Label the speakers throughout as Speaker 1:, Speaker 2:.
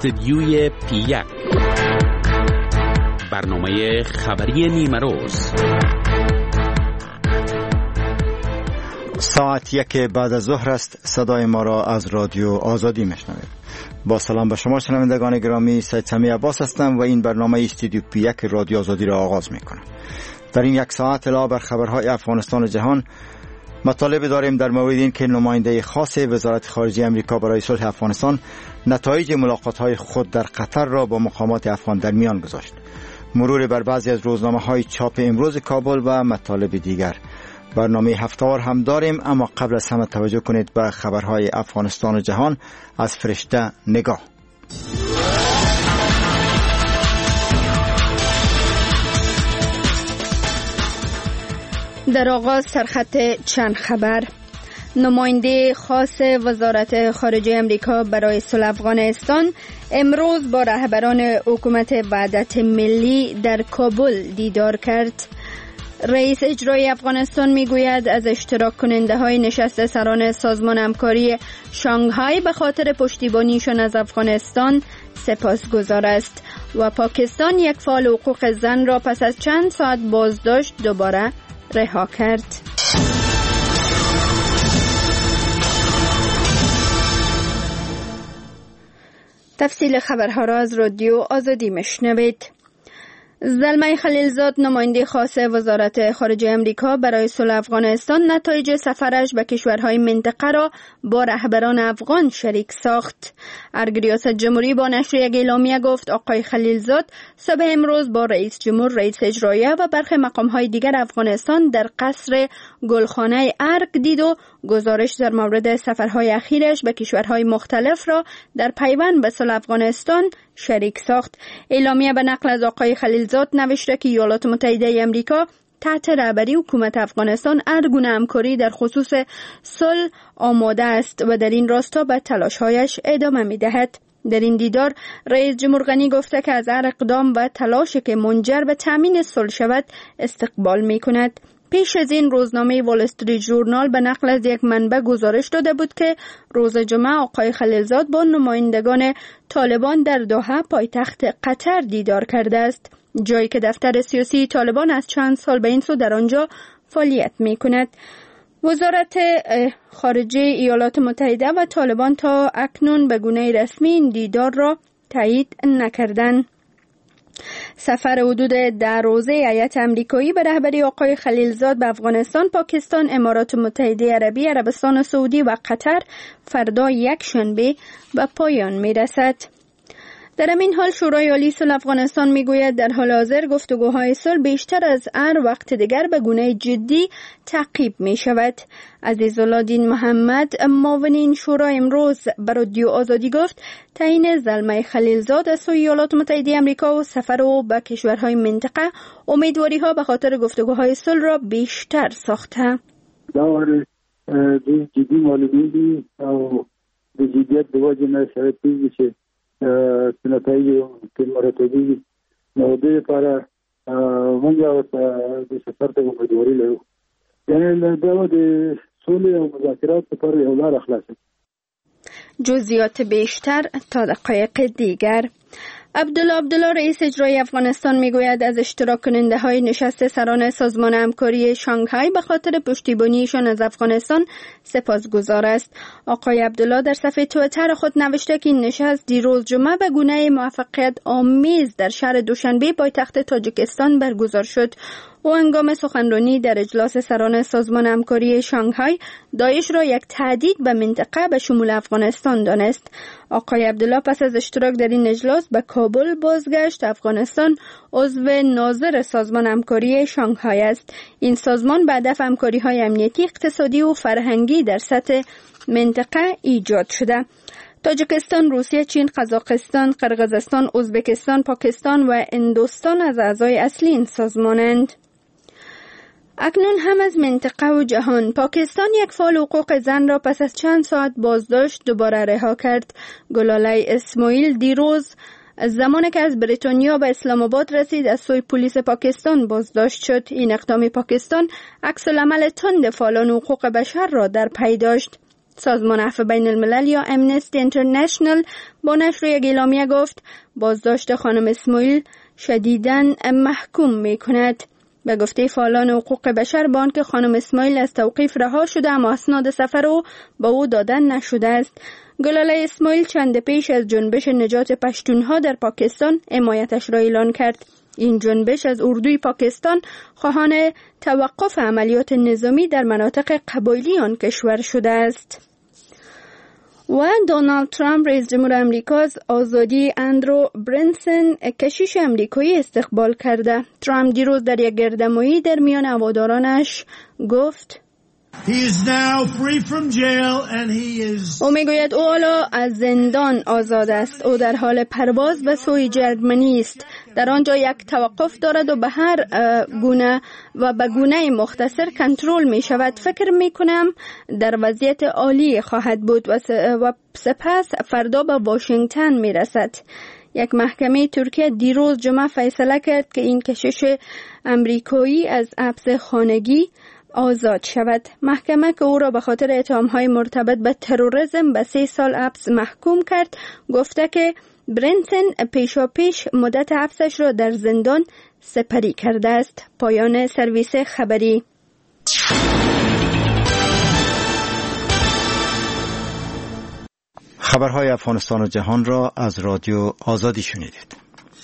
Speaker 1: استدیوی پی1 برنامه خبری نیمه روز.
Speaker 2: ساعت 1 بعد از ظهر است. صدای ما را از رادیو آزادی میشنوید. با سلام به شما شنوندگان گرامی، سید سمی عباس هستم و این برنامه استودیو پی1 رادیو آزادی را آغاز میکنم. در این یک ساعت علاوه بر خبرهای افغانستان و جهان، مطالب داریم در مورد این که نماینده خاص وزارت خارجه امریکا برای صلح افغانستان نتایج ملاقات‌های خود در قطر را با مقامات افغان در میان گذاشت. مرور بر بعضی از روزنامه‌های چاپ امروز کابل و مطالب دیگر. برنامه هفته‌وار هم داریم، اما قبل از همه توجه کنید به خبرهای افغانستان و جهان از فرشته نگاه.
Speaker 3: در آغاز سرخط چند خبر. نماینده خاص وزارت خارجه امریکا برای صلح افغانستان امروز با رهبران حکومت وحدت ملی در کابل دیدار کرد. رئیس اجرایی افغانستان میگوید از اشتراک کننده های نشست سران سازمان همکاری شانگهای به خاطر پشتیبانیشان از افغانستان سپاسگزار است و پاکستان یک فعال حقوق زن را پس از چند ساعت بازداشت دوباره رها کرد. تفصیل خبرها را از رادیو آزادی میشنوید. زلمه خلیلزاد، نماینده خاص وزارت خارجه امریکا برای صلح افغانستان، نتایج سفرش به کشورهای منطقه را با رهبران افغان شریک ساخت. ریاست جمهوری با نشر یک اعلامیه گفت آقای خلیلزاد صبح امروز با رئیس جمهور، رئیس اجرایی و برخی مقامهای دیگر افغانستان در قصر گلخانه ارگ دید و گزارش در مورد سفرهای اخیرش به کشورهای مختلف را در پیوند به صلح افغانستان شریک ساخت. اعلامیه به نقل از آقای خلیلزاد نوشته که ایالات متحده آمریکا تحت رهبری حکومت افغانستان هر گونه همکاری در خصوص صلح آماده است و در این راستا به تلاش‌هایش ادامه می‌دهد. در این دیدار رئیس جمهور غنی گفته که از هر اقدام و تلاشی که منجر به تامین صلح شود استقبال می‌کند. پیش از این روزنامه وال استریت ژورنال به نقل از یک منبع گزارش داده بود که روز جمعه آقای خلیلزاد با نمایندگان طالبان در دوحه پایتخت قطر دیدار کرده است، جایی که دفتر سیاسی طالبان از چند سال به این سو در آنجا فعالیت می کند. وزارت خارجه ایالات متحده و طالبان تا اکنون به گونه رسمی این دیدار را تایید نکردند. سفر حدود 10 روزه هیئت آمریکایی به رهبری آقای خلیلزاد به افغانستان، پاکستان، امارات متحده عربی، عربستان سعودی و قطر فردا یک شنبه به پایان میرسد. در این حال شورای عالی صلح افغانستان میگوید در حال حاضر گفتگوهای صلح بیشتر از هر وقت دیگر به گونه جدی تعقیب می شود. عزیزالدین محمد، معاون این شورا، امروز به رادیو آزادی گفت تعیین زلمه خلیلزاد از سوی ایالات متحده آمریکا و سفر او به کشورهای منطقه امیدواری ها به خاطر گفتگوهای صلح را بیشتر ساخته.
Speaker 4: داور جدی معلومی او د جدیت د وجه نه شاید پیږي نتایج که مرتبی نوده لپاره موږ د سفر ته امیدواري لرو، یعنی دا د صلح او مذاکرات لپاره یو لار خلاصه.
Speaker 3: جزئیات بیشتر تا دقایق دیگر. عبدالله رئیس اجرایی افغانستان میگوید از اشتراک کننده های نشست سران سازمان همکاری شانگهای به خاطر پشتیبانیشان از افغانستان سپاسگزار است. آقای عبدالله در صفحه توییتر خود نوشته که این نشست دیروز جمعه به گونه موفقیت آمیز در شهر دوشنبه پایتخت تاجیکستان برگزار شد. او هنگام سخنرانی در اجلاس سران سازمان همکاری شانگهای داعش را یک تهدید به منطقه به شمول افغانستان دانست. آقای عبدالله پس از اشتراک در این اجلاس به کابل بازگشت. افغانستان عضو ناظر سازمان همکاری شانگهای است. این سازمان به هدف همکاری‌های امنیتی، اقتصادی و فرهنگی در سطح منطقه ایجاد شده. تاجیکستان، روسیه، چین، قزاقستان، قرقیزستان، ازبکستان، پاکستان و هندوستان از اعضای اصلی این سازمانند. اکنون هم از منطقه و جهان. پاکستان یک فعال حقوق زن را پس از چند ساعت بازداشت دوباره رها کرد. گلاله اسماعیل دیروز زمانی که از بریتانیا به اسلام آباد رسید از سوی پلیس پاکستان بازداشت شد. این اقدام پاکستان عکس العمل تند فعالان حقوق بشر را در پی داشت. سازمان عفو بین الملل یا امنستی اینترنشنل با نشر یک اعلامیه گفت بازداشت خانم اسماعیل شدیداً محکوم می کند. به گفته فعالان حقوق بشر با آنکه خانم اسماعیل از توقیف رها شده اما اسناد سفر او به او دادن نشده است. گلاله اسماعیل چند پیش از جنبش نجات پشتونها در پاکستان حمایتش را اعلان کرد. این جنبش از اردوی پاکستان خواهان توقف عملیات نظامی در مناطق قبایلی آن کشور شده است. و دونالد ترامپ رئیس جمهور امریکا از آزادی اندرو برنسن کشیش امریکایی استقبال کرده. ترامپ دیروز در یک گردهمایی در میان هوادارانش گفت او میگوید او حالا از زندان آزاد است. او در حال پرواز به سوی جرمنی است. در آنجا یک توقف دارد و به هر گونه و به گونه مختصر کنترل می شود. فکر می کنم در وضعیت عالی خواهد بود و سپس فردا به واشنگتن می رسد. یک محکمه ترکیه دیروز جمعه فیصله کرد که این کشیش امریکایی از حبس خانگی آزاد شود. محکمه که او را به خاطر اتهام‌های مرتبط به تروریسم به 3 سال حبس محکوم کرد گفته که برنسن پیشاپیش مدت حبسش را در زندان سپری کرده است. پایان سرویس خبری.
Speaker 2: خبرهای افغانستان و جهان را از رادیو آزادی شنیدید.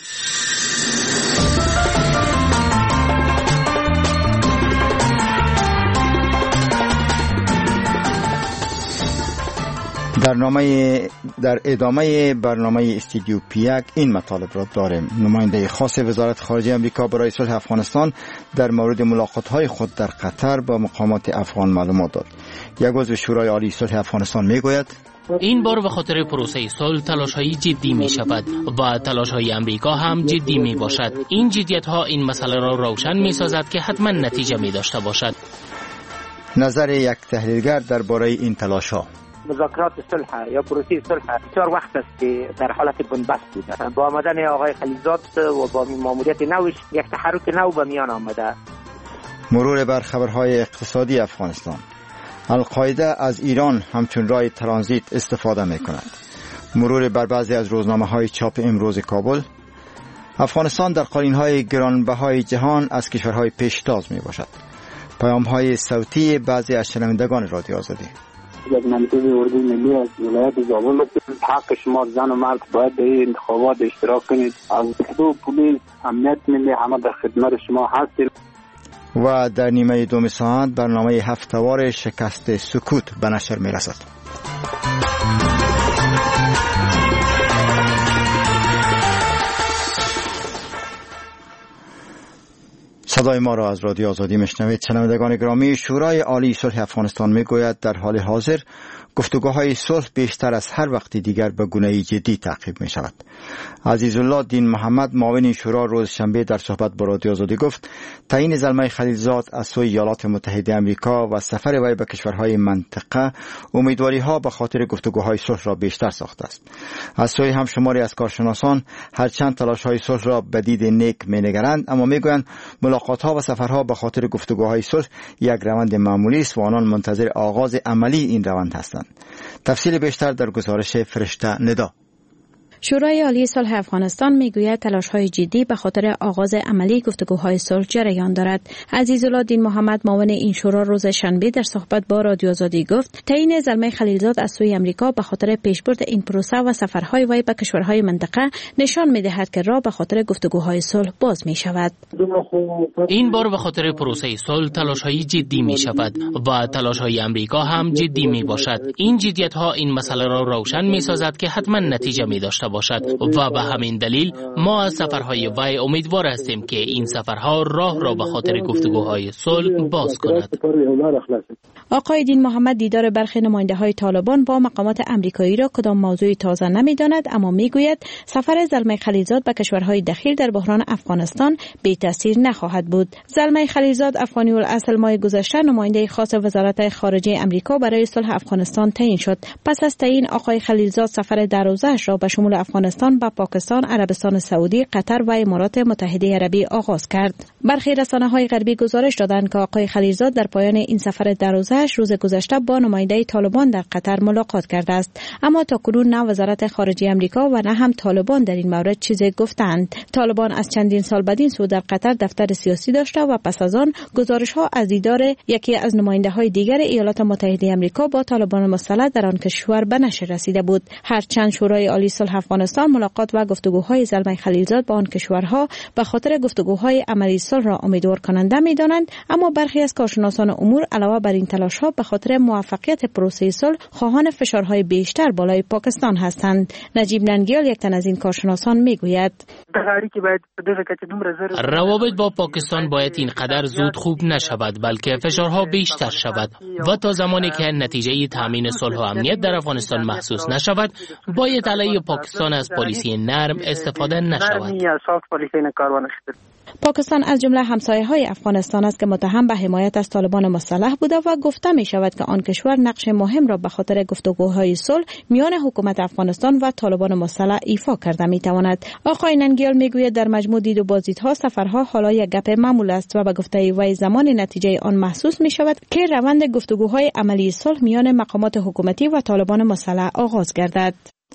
Speaker 2: در ادامه برنامه استودیو پیک این مطالب را داریم. نماینده خاص وزارت خارجه امریکا برای صلح افغانستان در مورد ملاقات‌های خود در قطر با مقامات افغان معلومات داد. یک عضو شورای عالی صلح افغانستان میگوید
Speaker 5: این بار به خاطر پروسه صلح تلاش‌های جدی می شود و تلاش‌های امریکا هم جدی می باشد. این جدیت‌ها این مسئله را روشن می سازد که حتما نتیجه می داشته باشد.
Speaker 2: نظر یک تحلیلگر درباره این تلاش‌ها:
Speaker 6: مذاکرات صلح یا پروسه صلح بسیار وقت است که در حالت بنبست بوده. با آمدن آقای خلیلزاد و با ماموریت نوش یک تحرک نو به میان آمده.
Speaker 2: مرور بر خبرهای اقتصادی افغانستان: القاعده از ایران همچون راه ترانزیت استفاده می کند. مرور بر بعضی از روزنامه‌های چاپ امروز کابل: افغانستان در قالین‌های گرانبهای جهان از کشورهای پیشتاز می باشد. پیام‌های صوتی بعضی از شنوندگان رادیو آزادی:
Speaker 4: یک منطقه اردو ملی از ولایت زابل حق شما زن و مرد باید به این انتخابات اشتراک کنید. از دو پلیس امنیت ملی همه در خدمت شما هستیم.
Speaker 2: و در نیمه دوم ساعت برنامه هفته‌وار شکست سکوت به نشر می رسد. صدای ما را از رادیو آزادی میشنوید. شنوندگان گرامی، شورای عالی صلح افغانستان میگوید در حال حاضر گفتگوهای صلح بیشتر از هر وقت دیگر به گونه‌ای جدی تعقیب می شود. عزیزالله دین محمد معاون این شورا روز شنبه در صحبت با رادیو آزادی گفت تعیین زلمه خلیلزاد از سوی ایالات متحده آمریکا و سفر وی به کشورهای منطقه امیدواری‌ها به خاطر گفتگوهای صلح را بیشتر ساخته است. از سوی هم شماری از کارشناسان هرچند تلاش‌های صلح را به دید نیک می‌نگرند، اما می‌گویند ملاقات‌ها و سفرها به خاطر گفتگوهای صلح یک روند معمولی است و آنان منتظر آغاز عملی این روند هستند. تفصیل بیشتر در گزارش فرشته ندا.
Speaker 7: شورای عالی صلح افغانستان میگوید تلاش‌های جدی به خاطر آغاز عملی گفتگوهای صلح جریان دارد. عزیزالله دین محمد معاون این شورا روز شنبه در صحبت با رادیو آزادی گفت تعیین زلمه خلیلزاد از سوی امریکا به خاطر پیشبرد این پروسه و سفرهای وی به کشورهای منطقه نشان می‌دهد که راه به خاطر گفتگوهای صلح باز می‌شود.
Speaker 5: این بار به خاطر پروسه صلح تلاش‌های جدی می‌شود و تلاش‌های امریکا هم جدی می‌باشد. این جدیت‌ها این مسئله را روشن می‌سازد که حتما نتیجه می‌داشته باشد و به همین دلیل ما از سفرهای وی امیدوار هستیم که این سفرها راه را به خاطر گفتگوهای صلح باز کند.
Speaker 7: آقای دین محمد دیدار برخی نماینده‌های طالبان با مقامات آمریکایی را کدام موضوع تازه نمی‌داند، اما می‌گوید سفر زلمه خلیلزاد به کشورهای دخیل در بحران افغانستان بی تاثیر نخواهد بود. زلمه خلیلزاد افغانی الاصل ماه گذشته نماینده خاص وزارت خارجه آمریکا برای صلح افغانستان تعیین شد. پس از تعیین آقای خلیلزاد سفر 10 روزه‌اش را به شمول افغانستان به پاکستان، عربستان سعودی، قطر و امارات متحده عربی آغاز کرد. برخی رسانه‌های غربی گزارش دادند که آقای خلیلزاد در پایان این سفر 10 روزه‌اش روز گذشته با نماینده طالبان در قطر ملاقات کرده است، اما تاکنون نه وزارت خارجه آمریکا و نه هم طالبان در این مورد چیزی گفتند. طالبان از چندین سال بعد این سو در قطر دفتر سیاسی داشته و پس از آن گزارش‌ها از دیدار یکی از نماینده‌های دیگر ایالات متحده آمریکا با طالبان مسلح در آن کشور به نشر رسیده بود. هرچند شورای عالی صلح افغانستان ملاقات و گفتگوهای زلمه خلیلزاد با آن کشورها به خاطر گفتگوهای عملی صلح را امیدوار کننده می‌دانند، اما برخی از کارشناسان امور علاوه بر این تلاش‌ها به خاطر موفقیت پروسه صلح خواهان فشارهای بیشتر بالای پاکستان هستند. نجیب ننگیال یک تن از این کارشناسان میگوید
Speaker 5: روابط با پاکستان باید اینقدر زود خوب نشود، بلکه فشارها بیشتر شود و تا زمانی که نتیجه تامین صلح و امنیت در افغانستان محسوس نشود باید علیه پاکستان از پالیسی نرم استفاده نشود.
Speaker 7: پاکستان از جمله همسایه‌های افغانستان است که متهم به حمایت از طالبان مسلح بوده و گفته می شود که آن کشور نقش مهم را به خاطر گفتگوهای صلح میان حکومت افغانستان و طالبان مسلح ایفا کرده می تواند. آقای ننگیال می گوید در مجموع دید و بازدیدها سفرها حالا یک گپ معمول است و به گفته وی زمان نتیجه آن محسوس می شود که روند گفتگوهای عملی صلح میان مقامات حکومتی و طالبان مسلح آغاز گردد.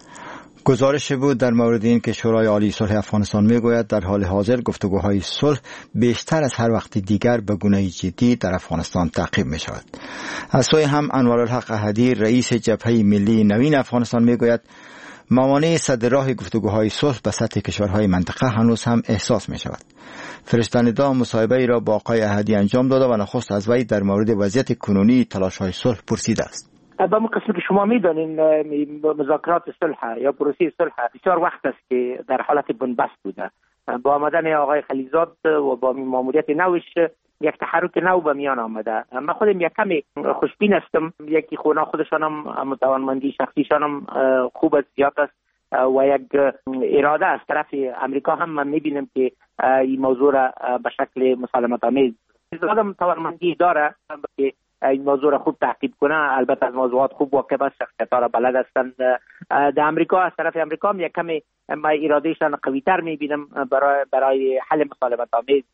Speaker 2: گزارش بود در مورد این که شورای عالی صلح افغانستان میگوید در حال حاضر گفتگوهای صلح بیشتر از هر وقت دیگر به گونه جدی در افغانستان تعقیب می شود. از سوی هم انوارالحق احدی رئیس جبهه ملی نوین افغانستان میگوید موانع سد راه گفتگوهای صلح به سطح کشورهای منطقه هنوز هم احساس می شود. فرستاندا مصاحبه ای را با آقای احدی انجام داده و نخست از وی در مورد وضعیت کنونی تلاش‌های صلح پرسیده است.
Speaker 6: به اون قسمی که شما میدانین مذاکرات صلح یا پروسه صلح بسیار وقت است که در حالت بنبست بوده. با آمدن آقای خلیلزاد و با ماموریت نوش یک تحرک نو به میان آمده. من خودم یک کمی خوشبین هستم، یکی خونا خودشان هم توانمندی شخصیشان هم خوب است، زیاد است و یک اراده از طرف امریکا هم من میبینم که این موضوع را به شکل مسالمت آمیز آدم توانمندی داره که این موضوع را خوب تعقیب کنه. البته از موضوعات خوب واقف است، شخصیت‌ها را بلد هستند. در امریکا از طرف امریکا هم یک کمی ارادهشان قوی‌تر می‌بینم برای حل مسالمت آمیز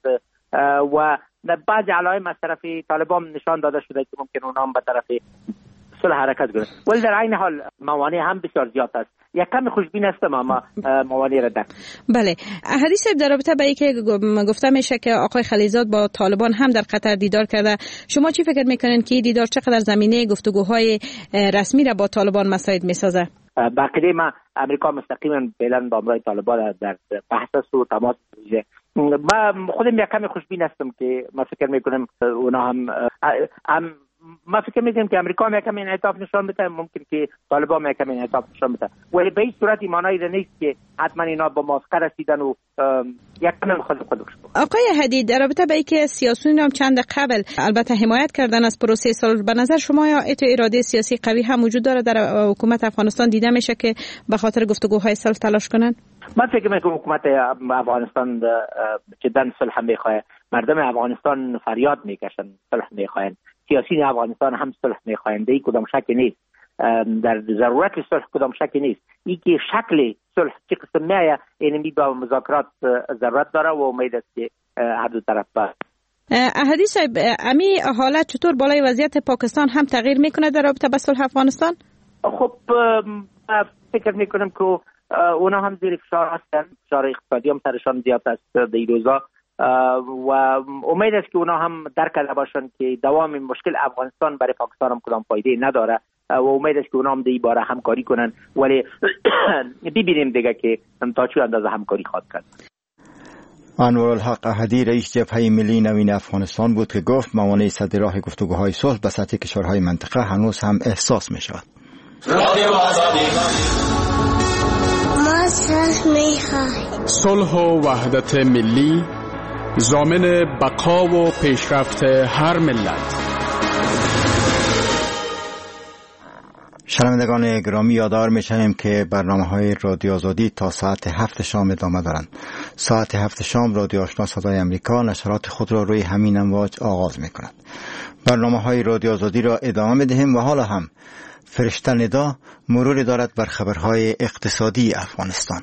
Speaker 6: و بعضی علائم از طرف طالبان نشان داده شده که ممکن اونها هم به طرف صلح حرکت کنند، ولی در عین حال موانع هم بسیار زیاد است. یک کمی خوشبین هستم اما موانع را دارم.
Speaker 7: بله، حدیث در رابطه با اینکه گفته میشه که آقای خلیلزاد با طالبان هم در قطر دیدار کرده، شما چی فکر میکنین که این دیدار چقدر زمینه گفتگوهای رسمی را با طالبان مساعد میسازه؟
Speaker 6: باقی ما امریکا مستقیما فعلا با امرای طالبان در بحث است و تماس میگیره. ما خودم یک کمی خوشبین هستم که ما فکر میکنم اونا هم ما فکر میکنم که امریکا هم یکم انعطاف نشان بده، ممکن که طالبان هم یکم انعطاف نشان بده، ولی به این صورت معنی نیست که حتما اینا با موافقه رسیدن و یکم خودش.
Speaker 7: آقای احدی، در رابطه با اینکه سیاسیون هم چند قبل البته حمایت کردن از پروسه صلح، به نظر شما یا اراده سیاسی قوی هم وجود داره در حکومت افغانستان دیده میشه که به خاطر گفتگوهای صلح تلاش کنن؟
Speaker 6: من فکر میکنم حکومت افغانستان جدا صلح میخواد. مردم افغانستان فریاد میکشن صلح میخواین، سیاسیون افغانستان هم صلح میخواین، در این کدام شکی نیست، در ضرورت صلح کدام شکی نیست. این که شکل صلح چه قسم میایه اینمی با مذاکرات ضرورت داره و امید است که هر دو طرف باشه.
Speaker 7: احدی صاحب، امی حالت چطور بالای وضعیت پاکستان هم تغییر میکنه در رابطه با صلح افغانستان؟
Speaker 6: خب فکر میکنم که اونا هم زیر فشار هستن، فشار اقتصادی هم سرشان زیاد است در این روزا و امید است که اونا هم درک کرده باشن که دوام مشکل افغانستان برای پاکستان هم کدام فایده نداره و امید است که اونا هم در این باره همکاری کنن، ولی ببینیم دیگه که تا چه اندازه همکاری خواهد کرد.
Speaker 2: انوارالحق احدی رئیس جبهه ملی نوین افغانستان بود که گفت موانع سد راه گفتگوهای صلح به سطح کشورهای منطقه هنوز هم احساس می شود.
Speaker 8: صلح و وحدت ملی ضامن بقا و پیشرفت هر ملت.
Speaker 2: شنوندگان گرامی، یادآور می‌شویم که برنامه‌های رادیو آزادی تا ساعت 7 شام ادامه دارند. ساعت 7 شام رادیو آشنا صدای آمریکا نشرات خود را روی همین امواج آغاز می‌کند. برنامه‌های رادیو آزادی را ادامه می‌دهیم و حالا هم فرشته ندا مرور دارد بر خبرهای اقتصادی افغانستان.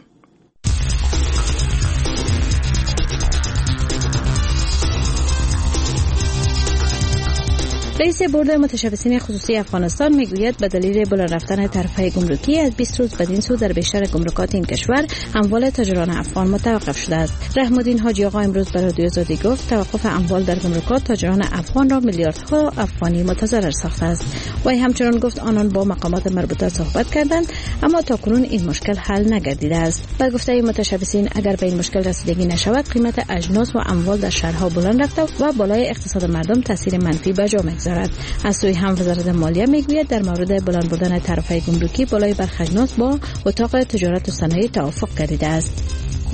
Speaker 7: رئیس بورد متشبثین خصوصی افغانستان میگوید به دلیل بالا رفتن طرح‌های گمرکی از 20 روز بدین سو در بیشتر گمرکات این کشور اموال تاجران افغان متوقف شده است. رحم الدین حاجی آقا امروز به رادیو آزادی گفت توقف اموال در گمرکات تاجران افغان را میلیاردها افغانی متضرر ساخته است. وی همچنان گفت آنان با مقامات مربوطه صحبت کردند اما تاکنون این مشکل حل نگردیده است. به گفته متشبثین اگر به این مشکل رسیدگی نشود قیمت اجناس و اموال در شهرها بلند رفته و بالای اقتصاد مردم تاثیر منفی به جا می‌گذارد. از سوی هم وزارت مالیه میگوید در مورد بلند بردن طرح‌های گمرکی بالای برخی اجناس با اتاق تجارت و صنایع توافق گردیده است.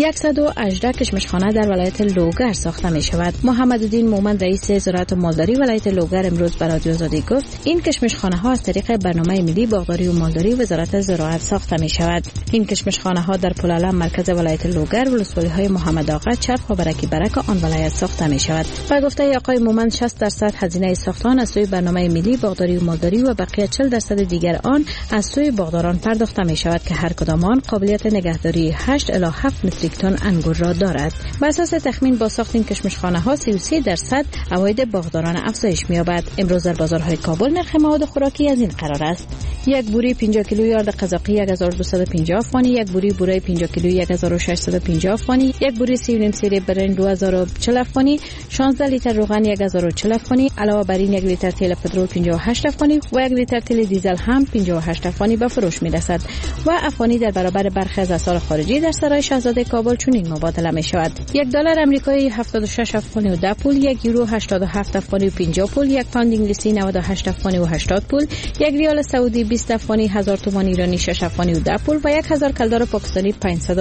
Speaker 7: 118 کشمشخانه در ولایت لوگر ساخته می شود. محمد الدین مومن رئیس زراعت و مالداری ولایت لوگر امروز به رادیو آزادی گفت این کشمشخانه ها از طریق برنامه ملی باغداری و مالداری وزارت زراعت ساخته می شود. این کشمشخانه ها در پلالم مرکز ولایت لوگر و ولسوالی های محمد آقا چرخ و برکی برک آن ولایت ساخته می شود. و گفته آقای مومن 60% هزینه ساخت آن از سوی برنامه ملی باغداری و مالداری و بقیه 40% دیگر آن از سوی باغداران پرداخته می شود که هر کدام آن قابلیت نگهداری 8 الی 7 متریک تن انگور را دارد. بر اساس تخمین با ساخت این کشمشخانه ها 33% عواید باغداران افزایش می‌یابد. امروز در بازارهای کابل نرخ مواد خوراکی از این قرار است: یک بوری 50 کیلو یارد قزاقی 1250 افغانی، یک بوری بوره 50 کیلو 1650 افغانی، یک بوری 3.5 سری برنج 2040 افغانی، 16 لیتر روغن 1040 افغانی، علاوه بر این 1 لیتر تیل پترول 58 افغانی و 1 لیتر تیل دیزل هم 58 افغانی به فروش می‌رسد و افغانی در برابر برخی از اسعار خارجی در سرای شاهزاده کابل چنین مبادله می شود: $1 آمریکایی 76 افغانی و 10 پول، 1 یورو 87 افغانی و 50 پول، 1 پوند انگلیسی 98 افغانی و 80 پول، 1 ریال سعودی 20 افغانی، 1000 تومان ایرانی 6 افغانی و 10 پول و 1000 کلدار پاکستانی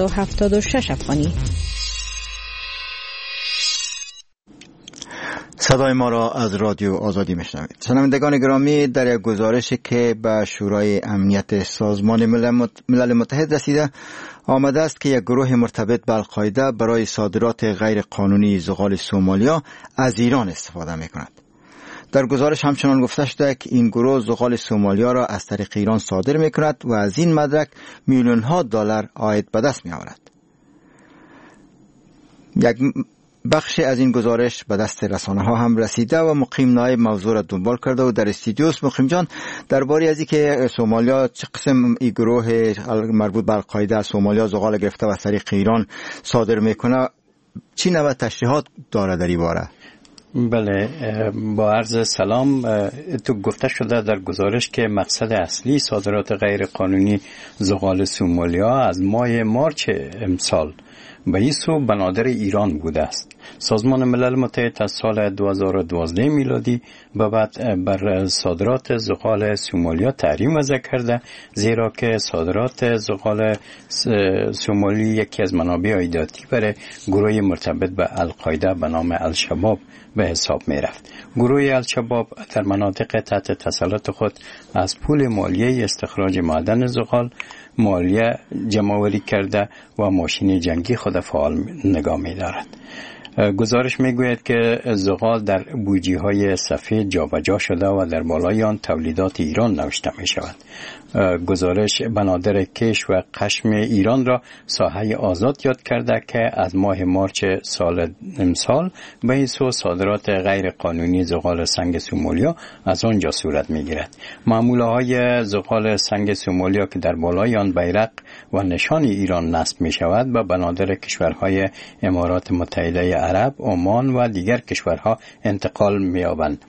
Speaker 7: 576 افغانی.
Speaker 2: صدای ما را از رادیو آزادی میشنوید. شنوندگان گرامی، در یک گزارشی که به شورای امنیت سازمان ملل متحد رسیده آمده است که یک گروه مرتبط به القاعده برای صادرات غیر قانونی زغال سومالیا از ایران استفاده میکند. در گزارش همچنان گفته شده که این گروه زغال سومالیا را از طریق ایران صادر میکند و از این مدرک میلیون‌ها دلار عاید به دست میآورد. یک بخش از این گزارش به دست رسانه ها هم رسیده و مقیم نایب موضوع را دنبال کرده و در استودیوس. مقیم جان، درباره از اینکه سومالیا چه قسم این گروه مربوط به القاعده سومالیا زغال گرفته و از طریق ایران صادر میکنه، چی نوع تشریحات داره در این باره؟
Speaker 9: بله، با عرض سلام. تو گفته شده در گزارش که مقصد اصلی صادرات غیر قانونی زغال سومالیا از ماه مارچ امسال به این سو بنادر ایران بوده است. سازمان ملل متحد از سال 2012 میلادی به بعد بر صادرات زغال سومالیا تحریم وضع کرده، زیرا که صادرات زغال سومالی یکی از منابع عایداتی برای گروه مرتبط به القاعده به نام الشباب به حساب می رفت. گروه الشباب در مناطق تحت تسلط خود از پول مالیه استخراج معدن زغال مالیه جمع‌آوری کرده و ماشین جنگی خود فعال نگاه می دارد. گزارش میگوید که زغال در بوجی‌های سفید جابجا شده و در بالای آن تولیدات ایران نوشته می شود. گزارش بنادر کش و قشم ایران را ساحه آزاد یاد کرده که از ماه مارچ سال امسال به این سو صادرات غیر قانونی زغال سنگ سومالیا از آنجا صورت می گیرد. معموله های زغال سنگ سومالیا که در بالای آن بیرق و نشان ایران نصب می شود به بنادر کشورهای امارات متحده عرب، عمان و دیگر کشورها انتقال می یابند.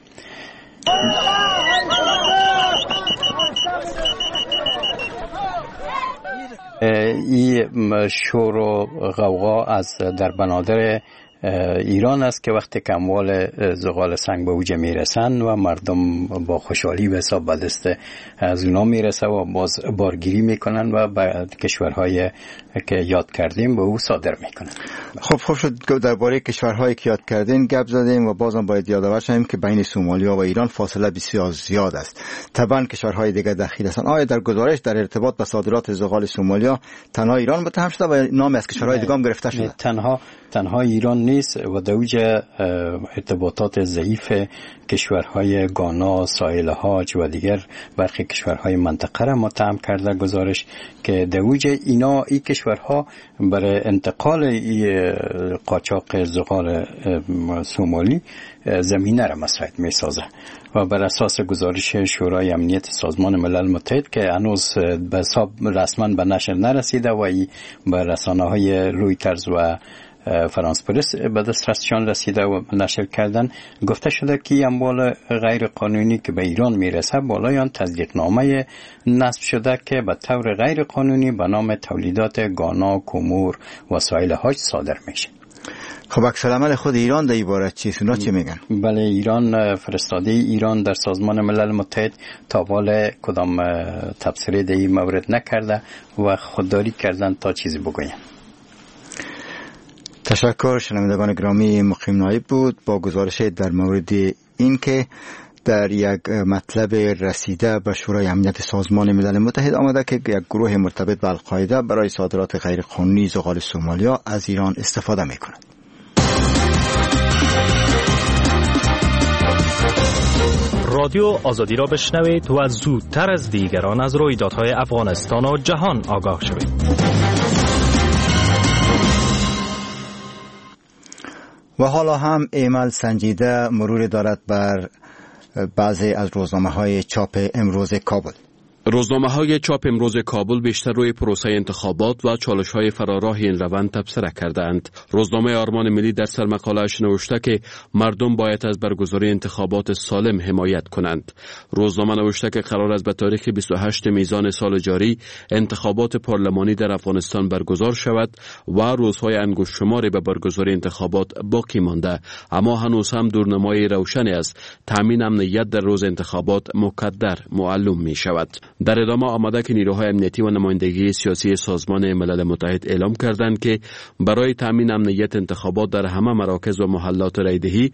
Speaker 9: این شور و غوغا از در بنادر ایران است که وقتی که اموال زغال سنگ به اوج میرسن و مردم با خوشحالی به حساب به دست از اونا میرسه و باز بارگیری میکنن و به کشورهای که یاد کردیم به او صادر میکنن.
Speaker 2: خب شد درباره کشورهایی که یاد کردین گپ زدیم و بازم باید یادآور شیم که بین سومالیا و ایران فاصله بسیار زیاد است. طبعا کشورهای دیگر دخیل هستند. آیا در گزارش در ارتباط با صادرات زغال سومالیا تنها ایران متهم شده و نام از کشورهای دیگه هم گرفته شده؟
Speaker 9: تنها ایران نیست و دوجه ارتباطات ضعیف کشورهای گانا، ساحل هاج و دیگر برخی کشورهای منطقه را متهم کرده گزارش که دوجه این کشورها برای انتقال قاچاق زغال سومالی زمینه را مساعد می سازه و بر اساس گزارش شورای امنیت سازمان ملل متحد که هنوز به حساب رسما به نشر نرسیده و به رسانه‌های رویترز و فرانس پرس به دسترسشان رسیده و نشر کردن، گفته شده که اموال غیر قانونی که به ایران میرسه بالای آن تصدیقنامه نصب شده که به طور غیر قانونی به نام تولیدات گانا، کومور و ساحل هاج صادر میشه.
Speaker 2: خب عکس العمل خود ایران در این باره چیست؟ اونا چی میگن؟
Speaker 9: بله، ایران، فرستاده ایران در سازمان ملل متحد تا حالا کدام تبصره در این مورد نکرده و خودداری کردن تا چیزی بگوین.
Speaker 2: تشکر. شنوندگان گرامی، مقیم نایب بود با گزارش در مورد این که در یک مطلب رسیده به شورای امنیت سازمان ملل متحد آمده که یک گروه مرتبط به القاعده برای صادرات غیر قانونی زغال سومالیا از ایران استفاده می‌کند.
Speaker 10: رادیو آزادی را بشنوید و زودتر از دیگران از رویدادهای افغانستان و جهان آگاه شوید.
Speaker 2: و حالا هم ایمل سنجیده مرور دارد بر بعضی از روزنامه‌های چاپ امروز کابل.
Speaker 1: روزنامه‌های چاپ امروز کابل بیشتر روی پروسه انتخابات و چالش‌های فراراه این روند تبصره کردند. روزنامه آرمان ملی در سرمقاله‌اش نوشته که مردم باید از برگزاری انتخابات سالم حمایت کنند. روزنامه نوشته که قرار است به تاریخ 28 میزان سال جاری انتخابات پارلمانی در افغانستان برگزار شود و روزهای انگشت شماری به برگزاری انتخابات باقی مانده، اما هنوز هم دورنمای روشنی است تامین امنیت در روز انتخابات مقدر معلوم می شود. در ادامه آمده که نیروهای امنیتی و نمایندگی سیاسی سازمان ملل متحد اعلام کردند که برای تامین امنیت انتخابات در همه مراکز و محلات رایدهی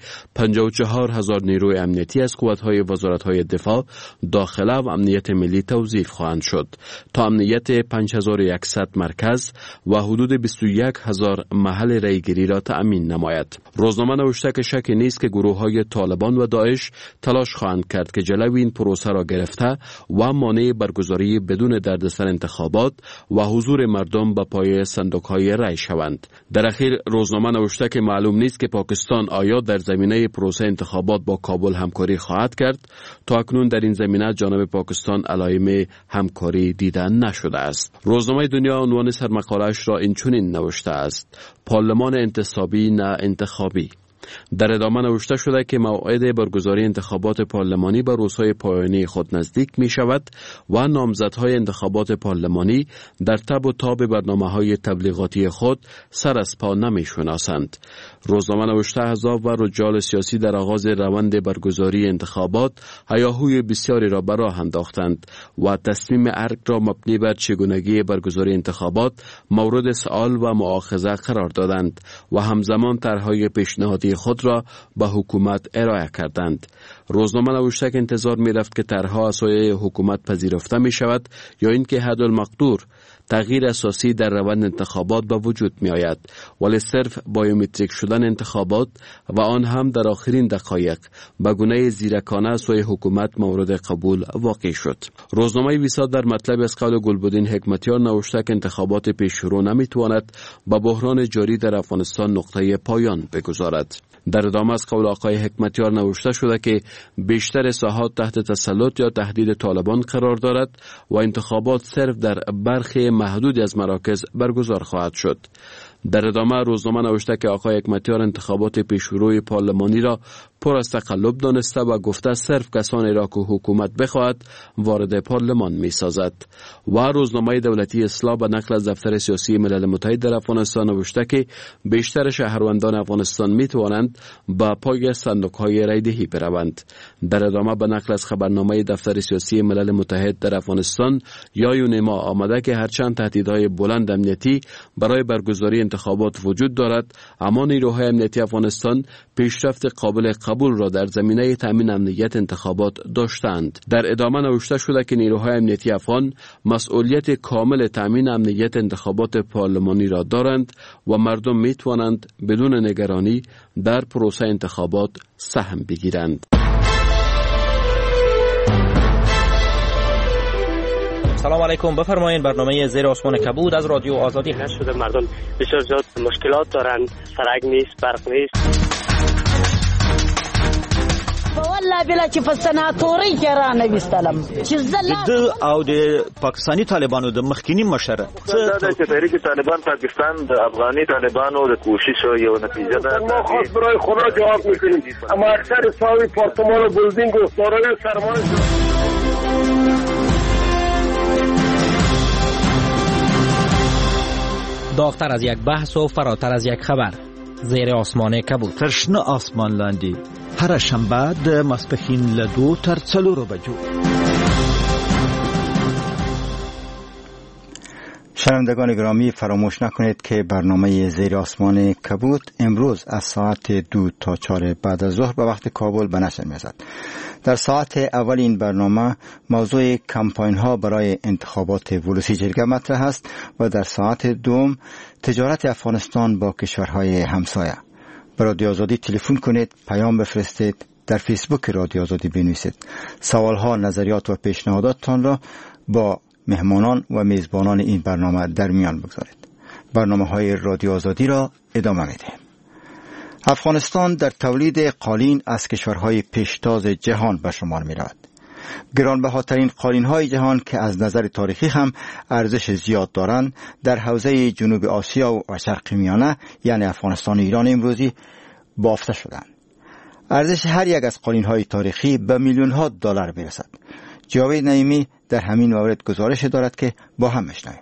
Speaker 1: 54,000 نیروی امنیتی از قوت‌های وزارت‌های دفاع، داخله و امنیت ملی توظیف خواهند شد تا امنیت 5100 مرکز و حدود 21,000 محل رایگیری را تأمین نماید. روزنامه نوشته که شکی نیست که گروه‌های طالبان و داعش تلاش خواهند کرد که جلوی این پروسه را گرفته و مانع برگزاری بدون دردسر انتخابات و حضور مردم به پای صندوق‌های رای شوند. در اخیر روزنامه نوشته که معلوم نیست که پاکستان آیا در زمینه پروسه انتخابات با کابل همکاری خواهد کرد. تا اکنون در این زمینه جانب پاکستان علائم همکاری دیده نشده است. روزنامه دنیا عنوان سرمقاله‌اش را اینچنین نوشته است: پارلمان انتصابی نه انتخابی. در ادامه نوشته شده که موعد برگزاری انتخابات پارلمانی به روزهای پایانی خود نزدیک می شود و نامزدهای انتخابات پارلمانی در تب و تاب برنامه‌های تبلیغاتی خود سر از پا نمی شناسند. روزنامه نوشته احزاب و رجال سیاسی در آغاز روند برگزاری انتخابات هیاهوی بسیاری را به راه انداختند و تصمیم ارگ را مبنی بر چگونگی برگزاری انتخابات مورد سؤال و مؤاخذه قرار دادند و همزمان طرح‌های پیشنهادی خود را به حکومت ارائه کردند. روزنامه نوشته که انتظار می رفت که طرحها از سوی حکومت پذیرفته می شود یا اینکه حدالمقدور تغییر اساسی در روند انتخابات به وجود می آید، ولی صرف بایومتریک شدن انتخابات و آن هم در آخرین دقایق به گونه زیرکانه از سوی حکومت مورد قبول واقع شد. روزنامه ویساد در مطلب از قول گلبدین حکمتیار نوشته که انتخابات پیشرو نمی تواند با بحران جاری در افغانستان نقطه پایان بگذارد. در ادامه از قول آقای حکمتیار نوشته شده که بیشتر ساحات تحت تسلط یا تهدید طالبان قرار دارد و انتخابات صرف در برخی محدودی از مراکز برگزار خواهد شد. در ادامه روزنامه نوشته که آقای حکمتیار انتخابات پیشروی پارلمانی را پر از تقلب دانسته و گفته صرف کسانی را که حکومت بخواهد وارد پارلمان می سازد. و روزنامه دولتی اصلاح به نقل از دفتر سیاسی ملل متحد در افغانستان نوشته که بیشتر شهروندان افغانستان می توانند با پای صندوق‌های رایدهی بروند. در ادامه به نقل از خبرنامه دفتر سیاسی ملل متحد در افغانستان یا یونما آمده که هرچند تهدیدهای بلند امنیتی برای برگزاری انتخابات وجود دارد، اما نیروهای امنیتی افغانستان پیشرفت قابل قبول را در زمینه تامین امنیت انتخابات داشتند. در ادامه نوشته شده که نیروهای امنیتی افغان مسئولیت کامل تامین امنیت انتخابات پارلمانی را دارند و مردم می توانند بدون نگرانی در پروسه انتخابات سهم بگیرند.
Speaker 11: سلام علیکم، بفرمایید. برنامه زیر آسمان کبود از رادیو آزادی
Speaker 12: نشده. مردم بسیار زیاد مشکلات دارند، سرک نیست، برق نیست.
Speaker 13: والله بلا چې په سناتوري کې را نه وستلم چې زله
Speaker 14: او د پاکستاني طالبانو د مخکینی مشر
Speaker 15: چې تحریک طالبان پاکستان د افغاني طالبانو د کوشش یو نتیجه ده.
Speaker 16: ما خاص برای خدا جواب میکنیم، اما اکثر ساوی پارتمان و بلدینگ و دارای سرمایه
Speaker 11: داغتر از یک بحث و فراتر از یک خبر. زیر آسمان کبود.
Speaker 14: ترشنه آسمان لاندی. هر شنبه د ماسپښین له 2 تر 4 بجو.
Speaker 2: شنوندگان گرامی، فراموش نکنید که برنامه زیر آسمان کبود امروز از ساعت 2 تا 4 بعد از ظهر به وقت کابل به نشر می‌رسد. در ساعت اول این برنامه موضوع کمپاین ها برای انتخابات ولسی جرگه مطرح است و در ساعت دوم تجارت افغانستان با کشورهای همسایه. به رادیو آزادی تلفن کنید، پیام بفرستید، در فیسبوک رادیو آزادی بنویسید. سوالها، نظریات و پیشنهاداتتان را با مهمانان و میزبانان این برنامه در میان بگذارید. برنامه‌های رادیو آزادی را ادامه می‌دهیم. افغانستان در تولید قالین از کشورهای پیشتاز جهان به شمار می‌رود. گرانبهاترین قالین‌های جهان که از نظر تاریخی هم ارزش زیاد دارند در حوزه جنوب آسیا و شرق میانه یعنی افغانستان و ایران امروزی بافته شدند. ارزش هر یک از قالین‌های تاریخی به میلیون‌ها دلار می‌رسد. جاوید نعیمی در همین مورد گزارش دارد که با هم بشنویم.